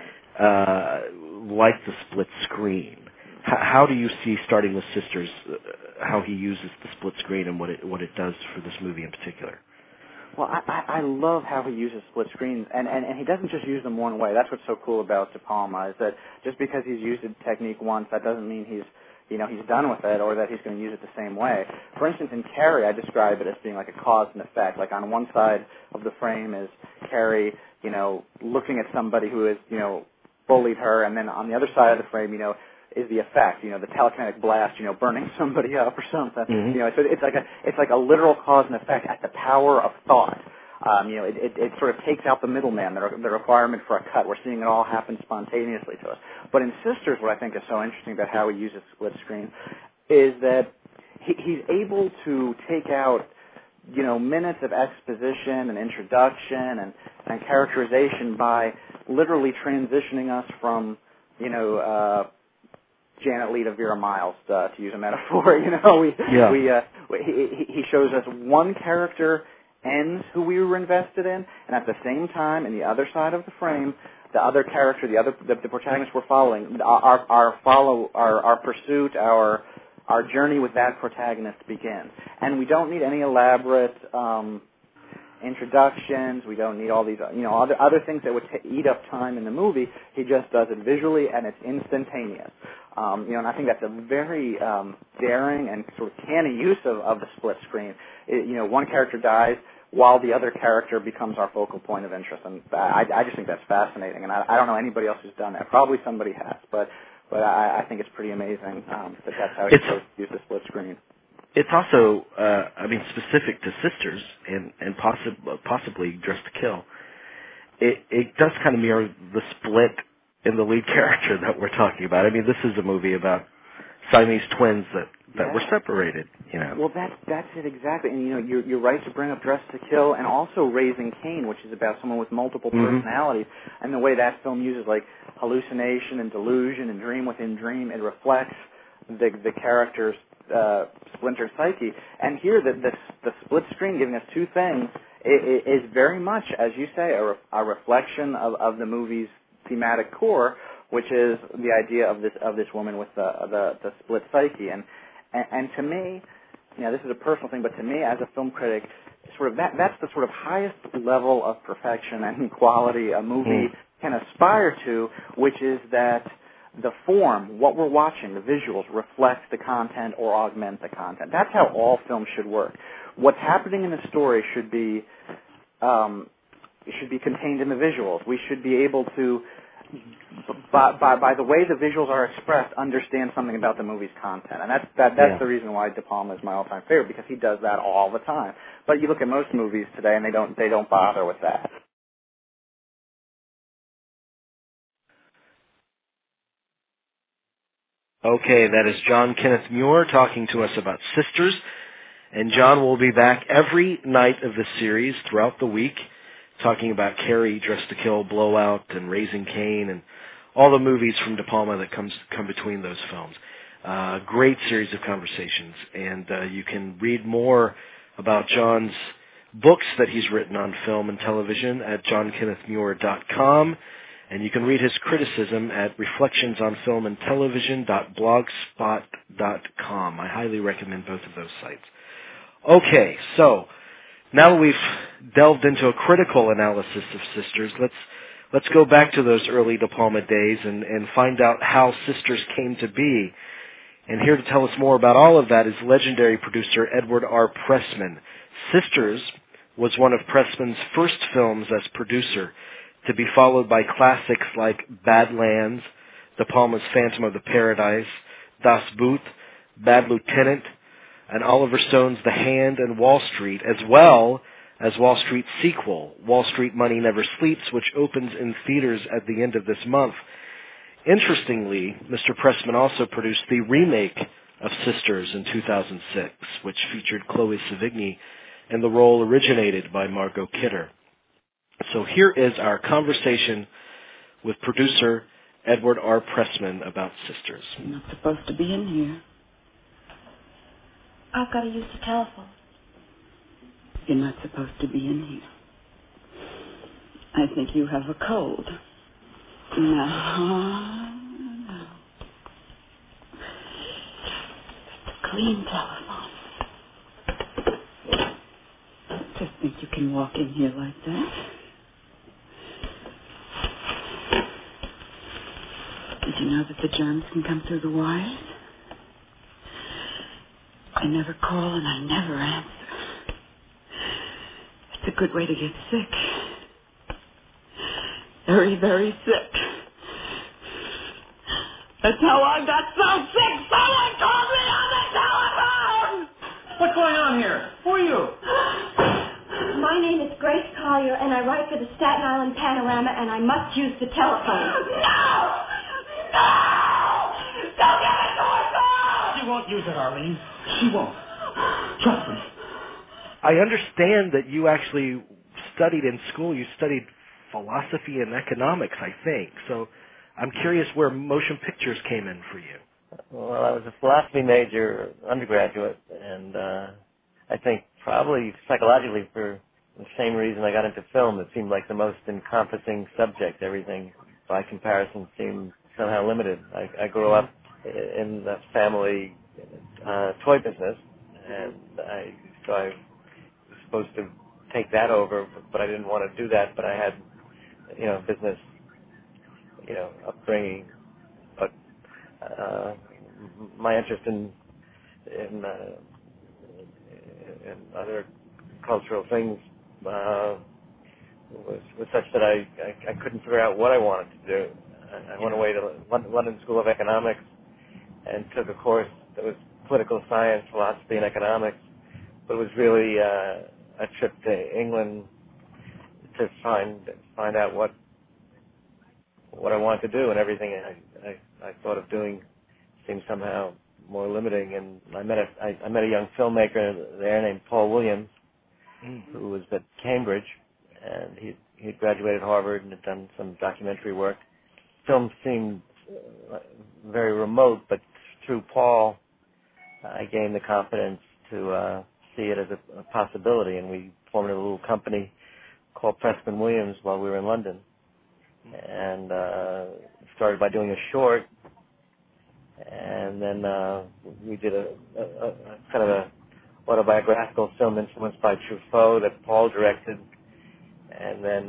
like the split screen. How do you see, starting with Sisters, how he uses the split screen and what it does for this movie in particular? Well, I love how he uses split screens, and he doesn't just use them one way. That's what's so cool about De Palma, is that just because he's used the technique once, that doesn't mean he's done with it or that he's going to use it the same way. For instance, in Carrie, I describe it as being like a cause and effect. Like on one side of the frame is Carrie, looking at somebody who has, bullied her, and then on the other side of the frame, is the effect, the telekinetic blast, burning somebody up or something. So it's like a literal cause and effect at the power of thought. It sort of takes out the middleman, the requirement for a cut. We're seeing it all happen spontaneously to us. But in Sisters, what I think is so interesting about how he uses split screen is that he's able to take out, minutes of exposition and introduction and characterization by literally transitioning us from, Janet Leigh to Vera Miles, to use a metaphor. He shows us one character ends who we were invested in, and at the same time, in the other side of the frame, the other character, the protagonist we're following, our pursuit, our journey with that protagonist begins. And we don't need any elaborate introductions. We don't need all these, other things that would eat up time in the movie. He just does it visually, and it's instantaneous. And I think that's a very daring and sort of canny use of the split screen. One character dies while the other character becomes our focal point of interest, and I just think that's fascinating. And I don't know anybody else who's done that. Probably somebody has, but I think it's pretty amazing that that's how he use the split screen. It's also, specific to Sisters and possibly Dress to Kill. It does kind of mirror the split in the lead character that we're talking about. I mean, this is a movie about Siamese twins that were separated. Well, that's it exactly. And you're right to bring up Dress to Kill, and also Raising Cain, which is about someone with multiple personalities, and the way that film uses like hallucination and delusion and dream within dream. It reflects the character's splintered psyche. And here, the split screen giving us two things is very much, as you say, a reflection of the movie's thematic core, which is the idea of this woman with the split psyche. And to me, this is a personal thing, but to me, as a film critic, sort of that's the sort of highest level of perfection and quality a movie can aspire to, which is that the form, what we're watching, the visuals, reflect the content or augment the content. That's how all films should work. What's happening in the story should be contained in the visuals. We should be able to, by the way the visuals are expressed, understand something about the movie's content. And that's the reason why De Palma is my all-time favorite, because he does that all the time. But you look at most movies today, and they don't bother with that. Okay, that is John Kenneth Muir talking to us about Sisters. And John will be back every night of the series throughout the week, talking about Carrie, Dressed to Kill, Blowout, and Raising Cain, and all the movies from De Palma that come between those films. Great series of conversations, and you can read more about John's books that he's written on film and television at johnkennethmuir.com, and you can read his criticism at reflectionsonfilmandtelevision.blogspot.com. I highly recommend both of those sites. Okay, so now that we've delved into a critical analysis of Sisters, let's go back to those early De Palma days and find out how Sisters came to be. And here to tell us more about all of that is legendary producer Edward R. Pressman. Sisters was one of Pressman's first films as producer, to be followed by classics like Badlands, De Palma's Phantom of the Paradise, Das Boot, Bad Lieutenant, and Oliver Stone's The Hand and Wall Street, as well as Wall Street's sequel, Wall Street Money Never Sleeps, which opens in theaters at the end of this month. Interestingly, Mr. Pressman also produced the remake of Sisters in 2006, which featured Chloe Sevigny in the role originated by Margot Kidder. So here is our conversation with producer Edward R. Pressman about Sisters. You're not supposed to be in here. I've got to use the telephone. You're not supposed to be in here. I think you have a cold. No. Just a clean telephone. Just think you can walk in here like that? Did you know that the germs can come through the wires? I never call and I never answer. It's a good way to get sick. Very, very sick. That's how I got so sick. Someone called me on the telephone! What's going on here? Who are you? My name is Grace Collier, and I write for the Staten Island Panorama, and I must use the telephone. No! Don't get into her phone! She won't use it, Arlene. She won't. Trust me. I understand that you actually studied in school. You studied philosophy and economics, I think. So I'm curious where motion pictures came in for you. Well, I was a philosophy major undergraduate, and I think probably psychologically for the same reason I got into film. It seemed like the most encompassing subject. Everything, by comparison, seemed somehow limited. I grew up in the family toy business, and so I was supposed to take that over, but I didn't want to do that. But I had, business, upbringing. But my interest in other cultural things was such that I couldn't figure out what I wanted to do. I went away to London School of Economics and took a course that was political science, philosophy, and economics. But it was really a trip to England to find out what I wanted to do, and everything I thought of doing seemed somehow more limiting. And I met a young filmmaker there named Paul Williams, who was at Cambridge, and he graduated Harvard and had done some documentary work. Film seemed very remote, but through Paul, I gained the confidence to see it as a possibility, and we formed a little company called Pressman Williams while we were in London, and started by doing a short, and then we did a kind of a autobiographical film influenced by Truffaut that Paul directed, and then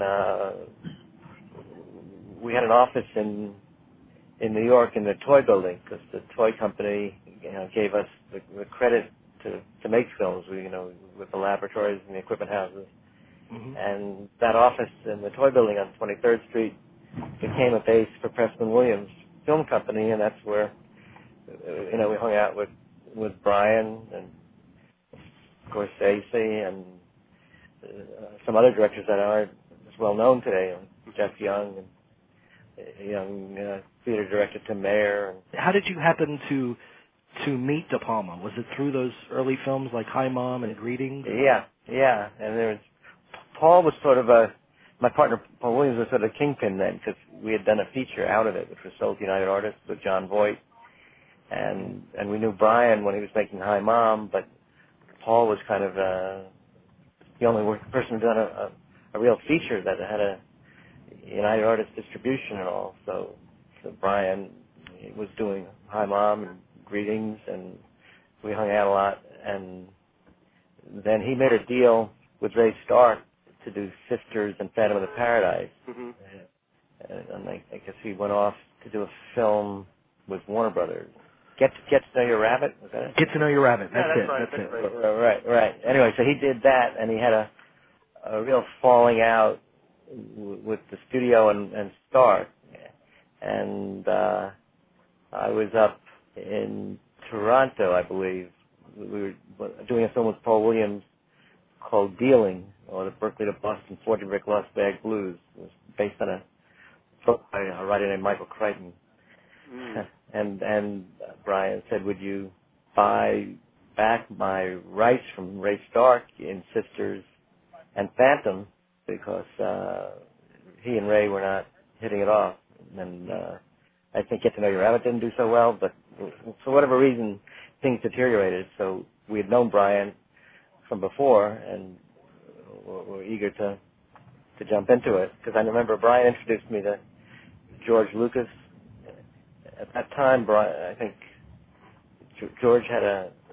we had an office in New York in the toy building, because the toy company gave us the credit to make films, with the laboratories and the equipment houses. And that office in the toy building on 23rd Street became a base for Pressman Williams Film Company, and that's where we hung out with Brian and Scorsese and some other directors that aren't as well known today, like Jeff Young, and a young theater director Tim Mayer. How did you happen to to meet De Palma? Was it through those early films like Hi Mom and Greetings? Yeah. And there was Paul was sort of my partner Paul Williams was sort of a kingpin then because we had done a feature out of it, which was sold to United Artists with John Voight, and we knew Brian when he was making Hi Mom, but Paul was kind of the only person who done a real feature that had a United Artists distribution and all. So Brian was doing Hi Mom and Greetings, and we hung out a lot. And then he made a deal with Ray Stark to do Sisters and Phantom of the Paradise. Mm-hmm. And I guess he went off to do a film with Warner Brothers. Get to Know Your Rabbit? Was that it? Get to Know Your Rabbit. That's Yeah, it. right, That's that's it. Right. Anyway, so he did that, and he had a real falling out with the studio and Stark. And I was up in Toronto, I believe. We were doing a film with Paul Williams called Dealing, or the Berkeley to Boston 40 Brick Lost Bag Blues. It was based on a book by a writer named Michael Crichton. And Brian said, would you buy back my rights from Ray Stark in Sisters and Phantom, because he and Ray were not hitting it off. And I think Get to Know Your Rabbit didn't do so well, but for whatever reason, things deteriorated. So we had known Brian from before, and were eager to jump into it, because I remember Brian introduced me to George Lucas. At that time, Brian, I think George had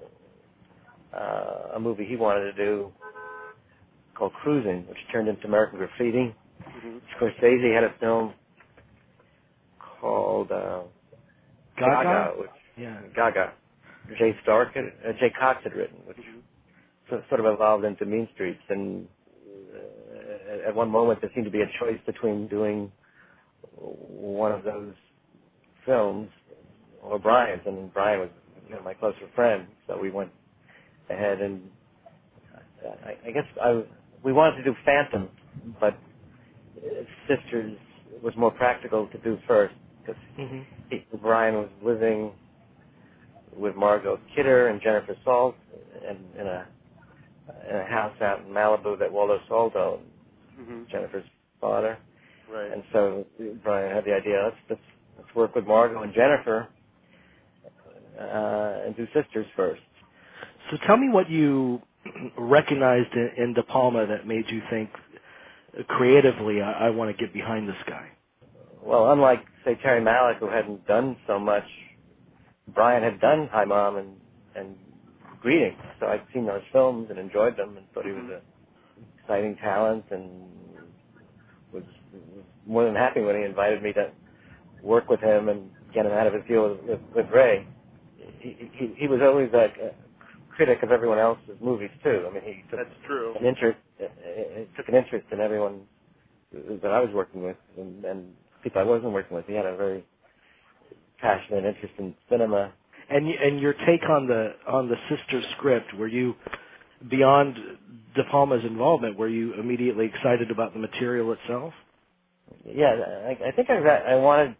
a movie he wanted to do called Cruising, which turned into American Graffiti. Mm-hmm. Scorsese had a film called Gaga? Gaga. Jay Cox had written, which sort of evolved into Mean Streets. And at one moment, there seemed to be a choice between doing one of those films or Brian's, and Brian was my closer friend, so we went ahead and I guess we wanted to do Phantom, but Sisters was more practical to do first, because Brian was living with Margot Kidder and Jennifer Salt in a house out in Malibu that Waldo Salt owned, Jennifer's father. Right. And so Brian had the idea, let's work with Margot and Jennifer and do Sisters first. So tell me what you recognized in De Palma that made you think creatively, I want to get behind this guy. Well, unlike, say, Terry Malick, who hadn't done so much, Brian had done Hi Mom and Greetings. So I'd seen those films and enjoyed them and thought he was an exciting talent, and was more than happy when he invited me to work with him and get him out of his deal with Ray. He was always a critic of everyone else's movies too. I mean, he took an interest in everyone that I was working with and people I wasn't working with. He had a very passionate interest in cinema. And your take on the Sister script, were you, beyond De Palma's involvement, were you immediately excited about the material itself? Yeah, I think I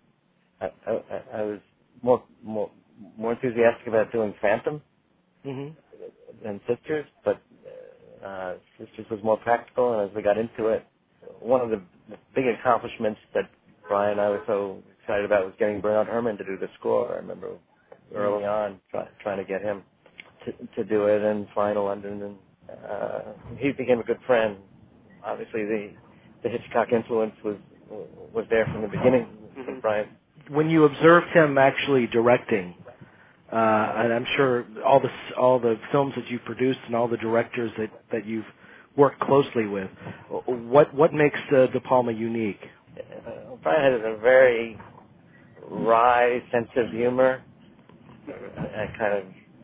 was more enthusiastic about doing Phantom than Sisters, but Sisters was more practical, and as we got into it, one of the big accomplishments that Brian and I were so excited about was getting Bernard Herrmann to do the score. I remember early on trying to get him to do it, and flying to London, and he became a good friend. Obviously, the Hitchcock influence was there from the beginning with Brian. When you observed him actually directing, and I'm sure all the films that you've produced and all the directors that you've worked closely with, what makes De Palma unique? Brian has a very wry sense of humor, a kind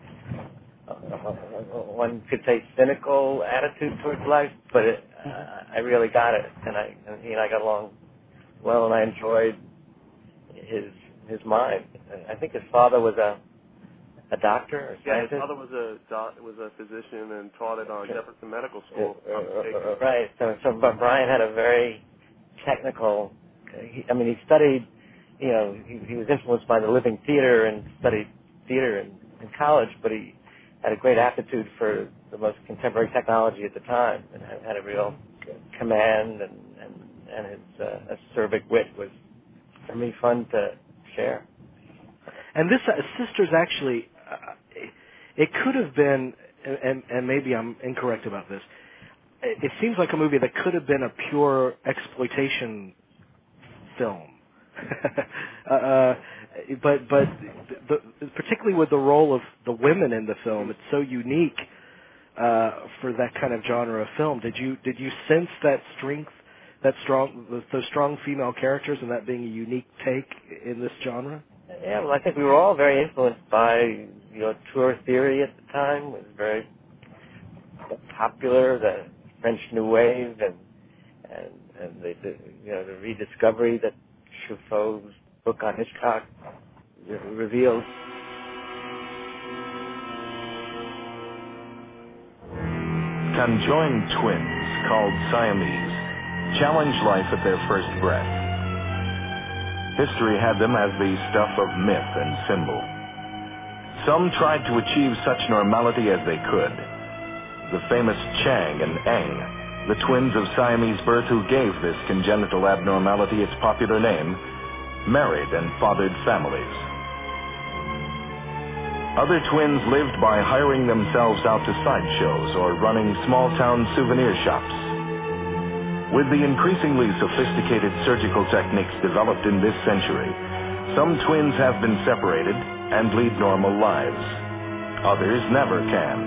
of one could say cynical attitude towards life, but I really got it, and he and I got along well, and I enjoyed his mind. I think his father was a doctor or scientist. Yeah, his father was a physician and taught at Jefferson Medical School. Right. So but Brian had a very technical. He studied. He was influenced by the Living Theater and studied theater and in college, but he had a great aptitude for the most contemporary technology at the time, and had a real command, and his acerbic wit was, for me, fun to share. And this Sisters actually, it could have been, and maybe I'm incorrect about this, it seems like a movie that could have been a pure exploitation film. But particularly with the role of the women in the film, it's so unique for that kind of genre of film. Did you sense that strength, those strong female characters, and that being a unique take in this genre? Yeah, well, I think we were all very influenced by tour theory at the time. It was very popular, the French New Wave, and the rediscovery that Truffaut's book on Hitchcock revealed. Conjoined twins, called Siamese, challenge life at their first breath. History had them as the stuff of myth and symbol. Some tried to achieve such normality as they could. The famous Chang and Eng, the twins of Siamese birth who gave this congenital abnormality its popular name, married and fathered families. Other twins lived by hiring themselves out to sideshows or running small-town souvenir shops. With the increasingly sophisticated surgical techniques developed in this century, some twins have been separated and lead normal lives. Others never can.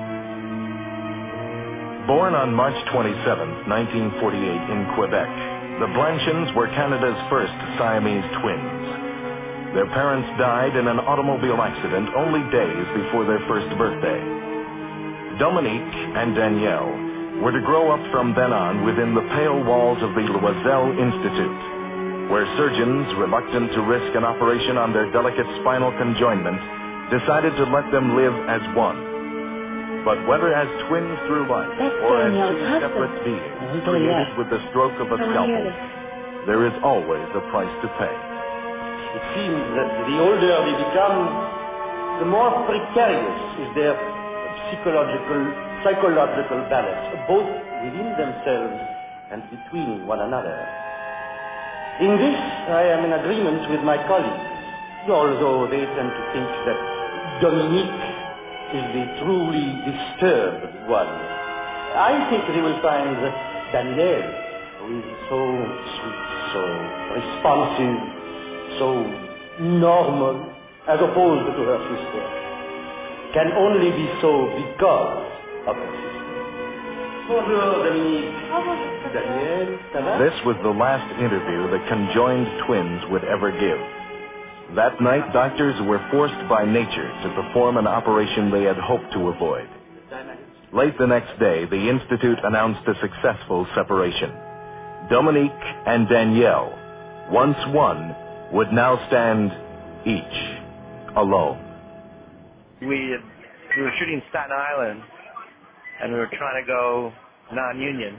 Born on March 27, 1948 in Quebec, the Blanchins were Canada's first Siamese twins. Their parents died in an automobile accident only days before their first birthday. Dominique and Danielle were to grow up from then on within the pale walls of the Loisel Institute, where surgeons, reluctant to risk an operation on their delicate spinal conjoinment, decided to let them live as one. But whether as twins through life or as two separate beings created with the stroke of a scalpel, there is always a price to pay. It seems that the older they become, the more precarious is their psychological balance, both within themselves and between one another. In this, I am in agreement with my colleagues, although they tend to think that Dominique is the truly disturbed one. I think they will find that Danielle, who is so sweet, so responsive, so normal, as opposed to her sister, can only be so because of her sister. Bonjour, Dominique. Danielle, ça va? This was the last interview the conjoined twins would ever give. That night, doctors were forced by nature to perform an operation they had hoped to avoid. Late the next day, the Institute announced a successful separation. Dominique and Danielle, once one, would now stand each alone. We were shooting Staten Island, and we were trying to go non-union.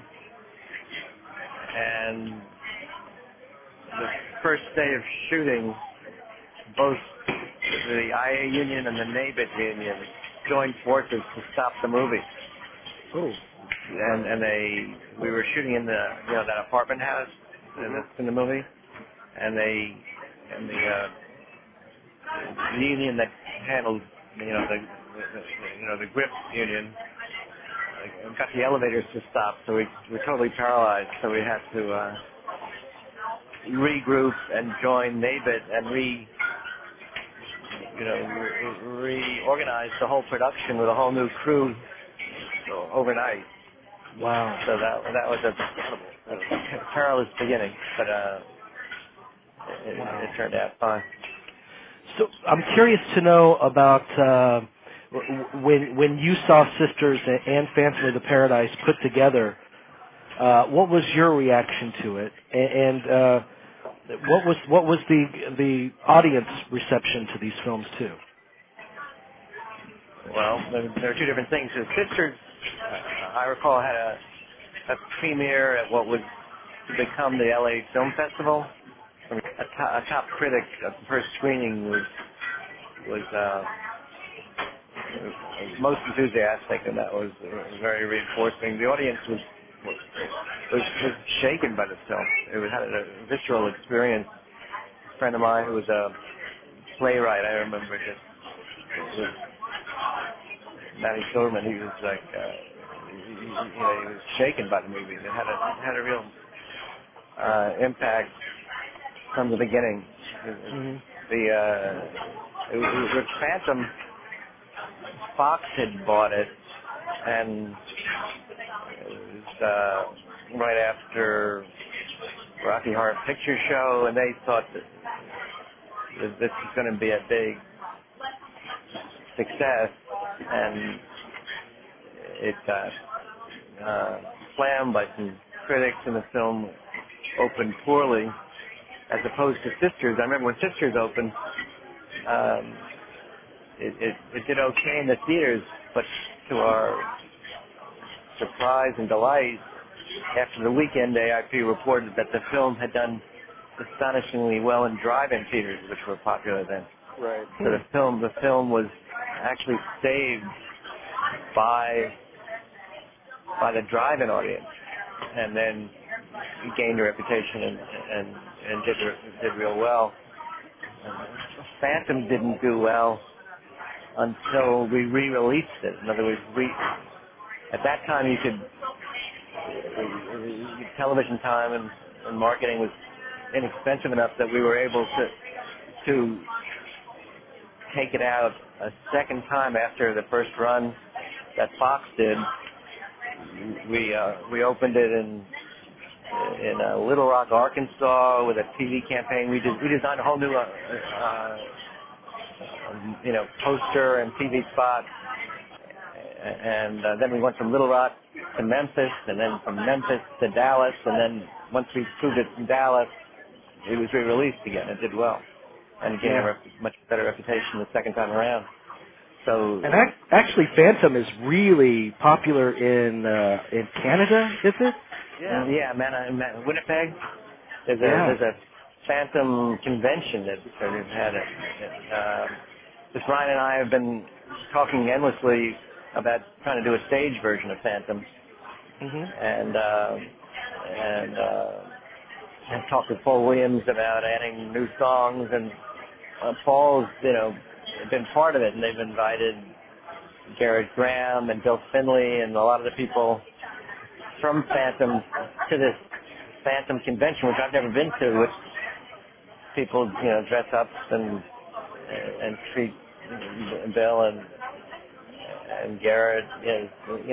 And the first day of shooting, both the IA union and the NABIT union joined forces to stop the movie. Oh. And we were shooting in that apartment house in the movie, and the union that handled the grip union got the elevators to stop, so we were totally paralyzed. So we had to regroup and join NABIT and reorganize the whole production with a whole new crew overnight. Wow. So that was a perilous beginning, but it turned out fine. So I'm curious to know about when you saw Sisters and Phantom of the Paradise put together. What was your reaction to it, and what was the audience reception to these films too? Well, there are two different things. The Sisters, I recall, had a premiere at what would become the LA Film Festival. A top critic of the first screening was most enthusiastic, and that was very reinforcing. The audience was shaken by the film. It had a visceral experience. A friend of mine who was a playwright, I remember just was Manny Silverman. He was like, he was shaken by the movie. It had a real impact from the beginning. With Phantom, Fox had bought it, and it was right after Rocky Horror Picture Show, and they thought that this was going to be a big success, and it got slammed by some critics, and the film opened poorly, as opposed to Sisters. I remember when Sisters opened, it did okay in the theaters, but to our surprise and delight, after the weekend, AIP reported that the film had done astonishingly well in drive-in theaters, which were popular then. Right. So the film was actually saved by the drive-in audience, and then gained a reputation and did real well. Phantom didn't do well until we re-released it. In other words, at that time television time and marketing was inexpensive enough that we were able to take it out a second time after the first run that Fox did. We opened it in Little Rock, Arkansas, with a TV campaign. We designed a whole new poster and TV spot, and then we went from Little Rock to Memphis, and then from Memphis to Dallas, and then once we proved it in Dallas, it was re-released again. It did well, and it gained a much better reputation the second time around. So, and actually, Phantom is really popular in Canada, is it? Yeah, Winnipeg. There's a Phantom convention that they've had it. Just Ryan and I have been talking endlessly about trying to do a stage version of Phantom, and talked with Paul Williams about adding new songs, and Paul's been part of it, and they've invited Garrett Graham and Bill Finley and a lot of the people from Phantom to this Phantom convention, which I've never been to, which people dress up and treat Bill and Garrett as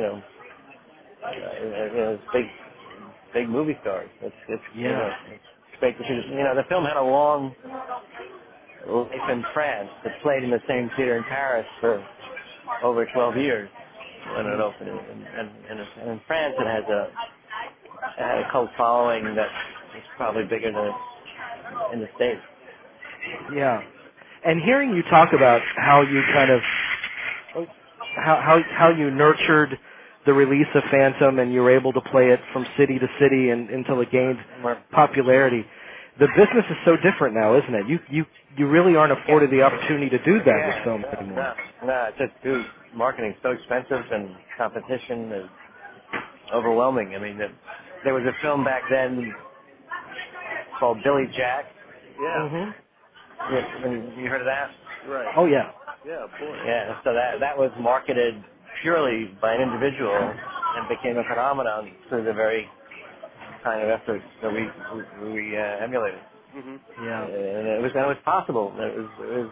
big movie stars. It's great to see. The film had a long life in France. It played in the same theater in Paris for over 12 years when it opened, and in France it had a cult following that is probably bigger than in the States. Yeah, and hearing you talk about how you kind of how you nurtured the release of Phantom, and you were able to play it from city to city until it gained popularity. The business is so different now, isn't it? You really aren't afforded the opportunity to do that with film anymore. No, it's just marketing is so expensive, and competition is overwhelming. I mean, there was a film back then called Billy Jack. Yeah. You heard of that? Right. Oh yeah. Yeah, of course. Yeah. So that was marketed purely by an individual and became a phenomenon through the very kind of effort that we emulated. Yeah. And it was possible. It was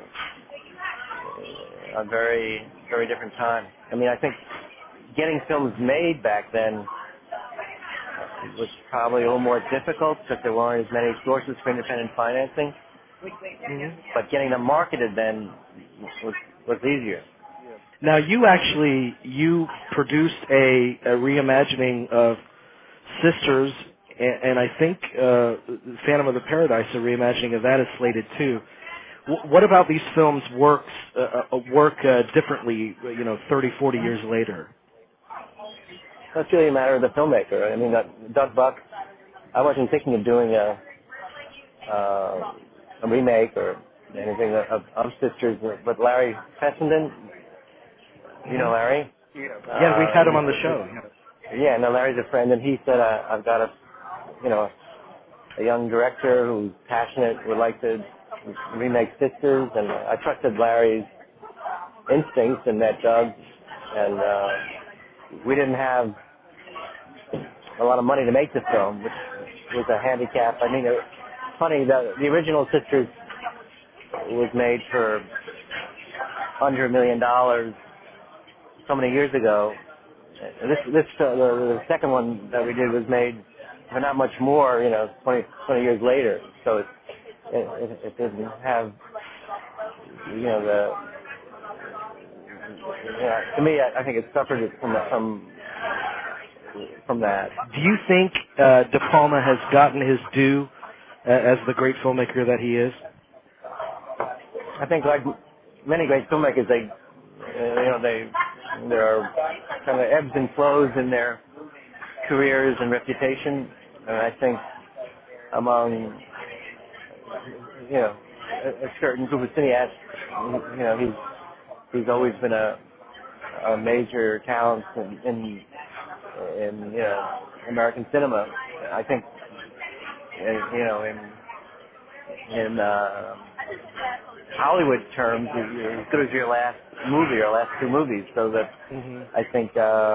a very, very different time. I mean, I think getting films made back then was probably a little more difficult because there weren't as many sources for independent financing. But getting them marketed then was easier. Now you produced a reimagining of Sisters, and I think Phantom of the Paradise, a reimagining of that is slated too. What about these films work differently, 30, 40 years later? That's really a matter of the filmmaker. I mean, Doug Buck, I wasn't thinking of doing a remake or anything of Sisters, but Larry Fessenden You know Larry? Yeah, we've had him on the show. Yeah, no, Larry's a friend, and he said, I've got a young director who's passionate, would like to remake Sisters, and I trusted Larry's instincts and met Doug, and we didn't have a lot of money to make the film, which was a handicap. I mean, it's funny, the original Sisters was made for under $1 million so many years ago. The second one that we did was made for not much more, 20 years later. So it didn't have, to me, I think it suffered from that. Do you think De Palma has gotten his due as the great filmmaker that he is? I think, like many great filmmakers, there are kind of ebbs and flows in their careers and reputation, and I think among a certain group of cineasts, he's always been a major talent in American cinema. I think in Hollywood terms, as good as your last movie or last two movies. So that I think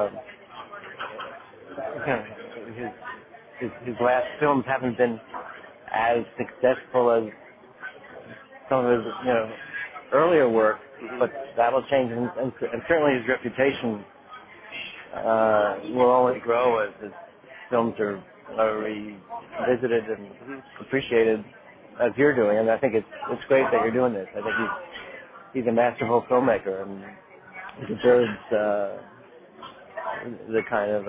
his last films haven't been as successful as some of his earlier work, but that'll change, and certainly his reputation will only grow as his films are revisited and appreciated as you're doing, and I think it's great that you're doing this. I think he's a masterful filmmaker, and he deserves the kind of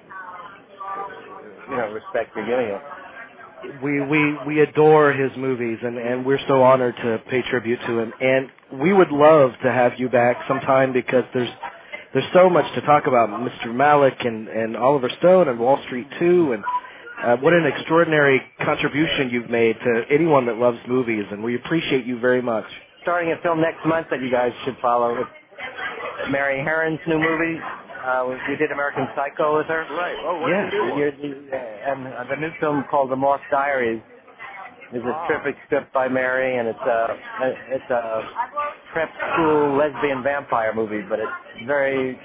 respect you're giving him. We adore his movies, and we're so honored to pay tribute to him. And we would love to have you back sometime, because there's so much to talk about. Mr. Malick and Oliver Stone and Wall Street 2, and what an extraordinary contribution you've made to anyone that loves movies, and we appreciate you very much. Starting a film next month that you guys should follow. It's Mary Herron's new movie. We did American Psycho with her. Right. Oh, what did you do? And the new film called The Moss Diaries is a terrific script by Mary, and it's a prep school lesbian vampire movie, but it's very,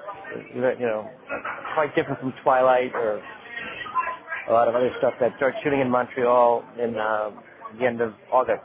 quite different from Twilight or a lot of other stuff that starts shooting in Montreal in the end of August.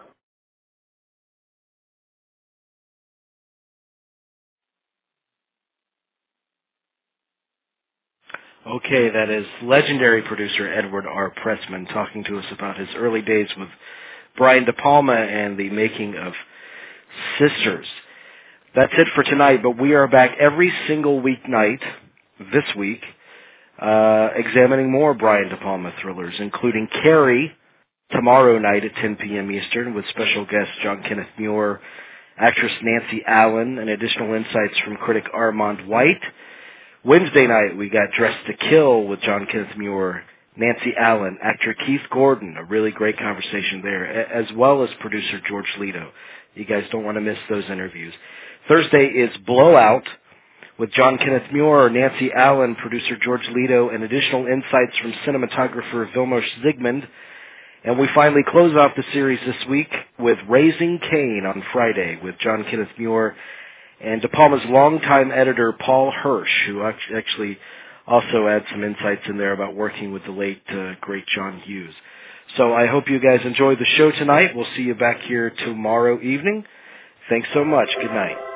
Okay, that is legendary producer Edward R. Pressman talking to us about his early days with Brian De Palma and the making of Sisters. That's it for tonight, but we are back every single weeknight this week, examining more Brian De Palma thrillers, including Carrie tomorrow night at 10 p.m. Eastern with special guest John Kenneth Muir, actress Nancy Allen, and additional insights from critic Armand White. Wednesday night, we got Dressed to Kill with John Kenneth Muir, Nancy Allen, actor Keith Gordon, a really great conversation there, as well as producer George Leto. You guys don't want to miss those interviews. Thursday is Blowout with John Kenneth Muir, Nancy Allen, producer George Leto, and additional insights from cinematographer Vilmos Zsigmond. And we finally close off the series this week with Raising Cain on Friday with John Kenneth Muir and De Palma's longtime editor, Paul Hirsch, who actually also had some insights in there about working with the late, great John Hughes. So I hope you guys enjoyed the show tonight. We'll see you back here tomorrow evening. Thanks so much. Good night.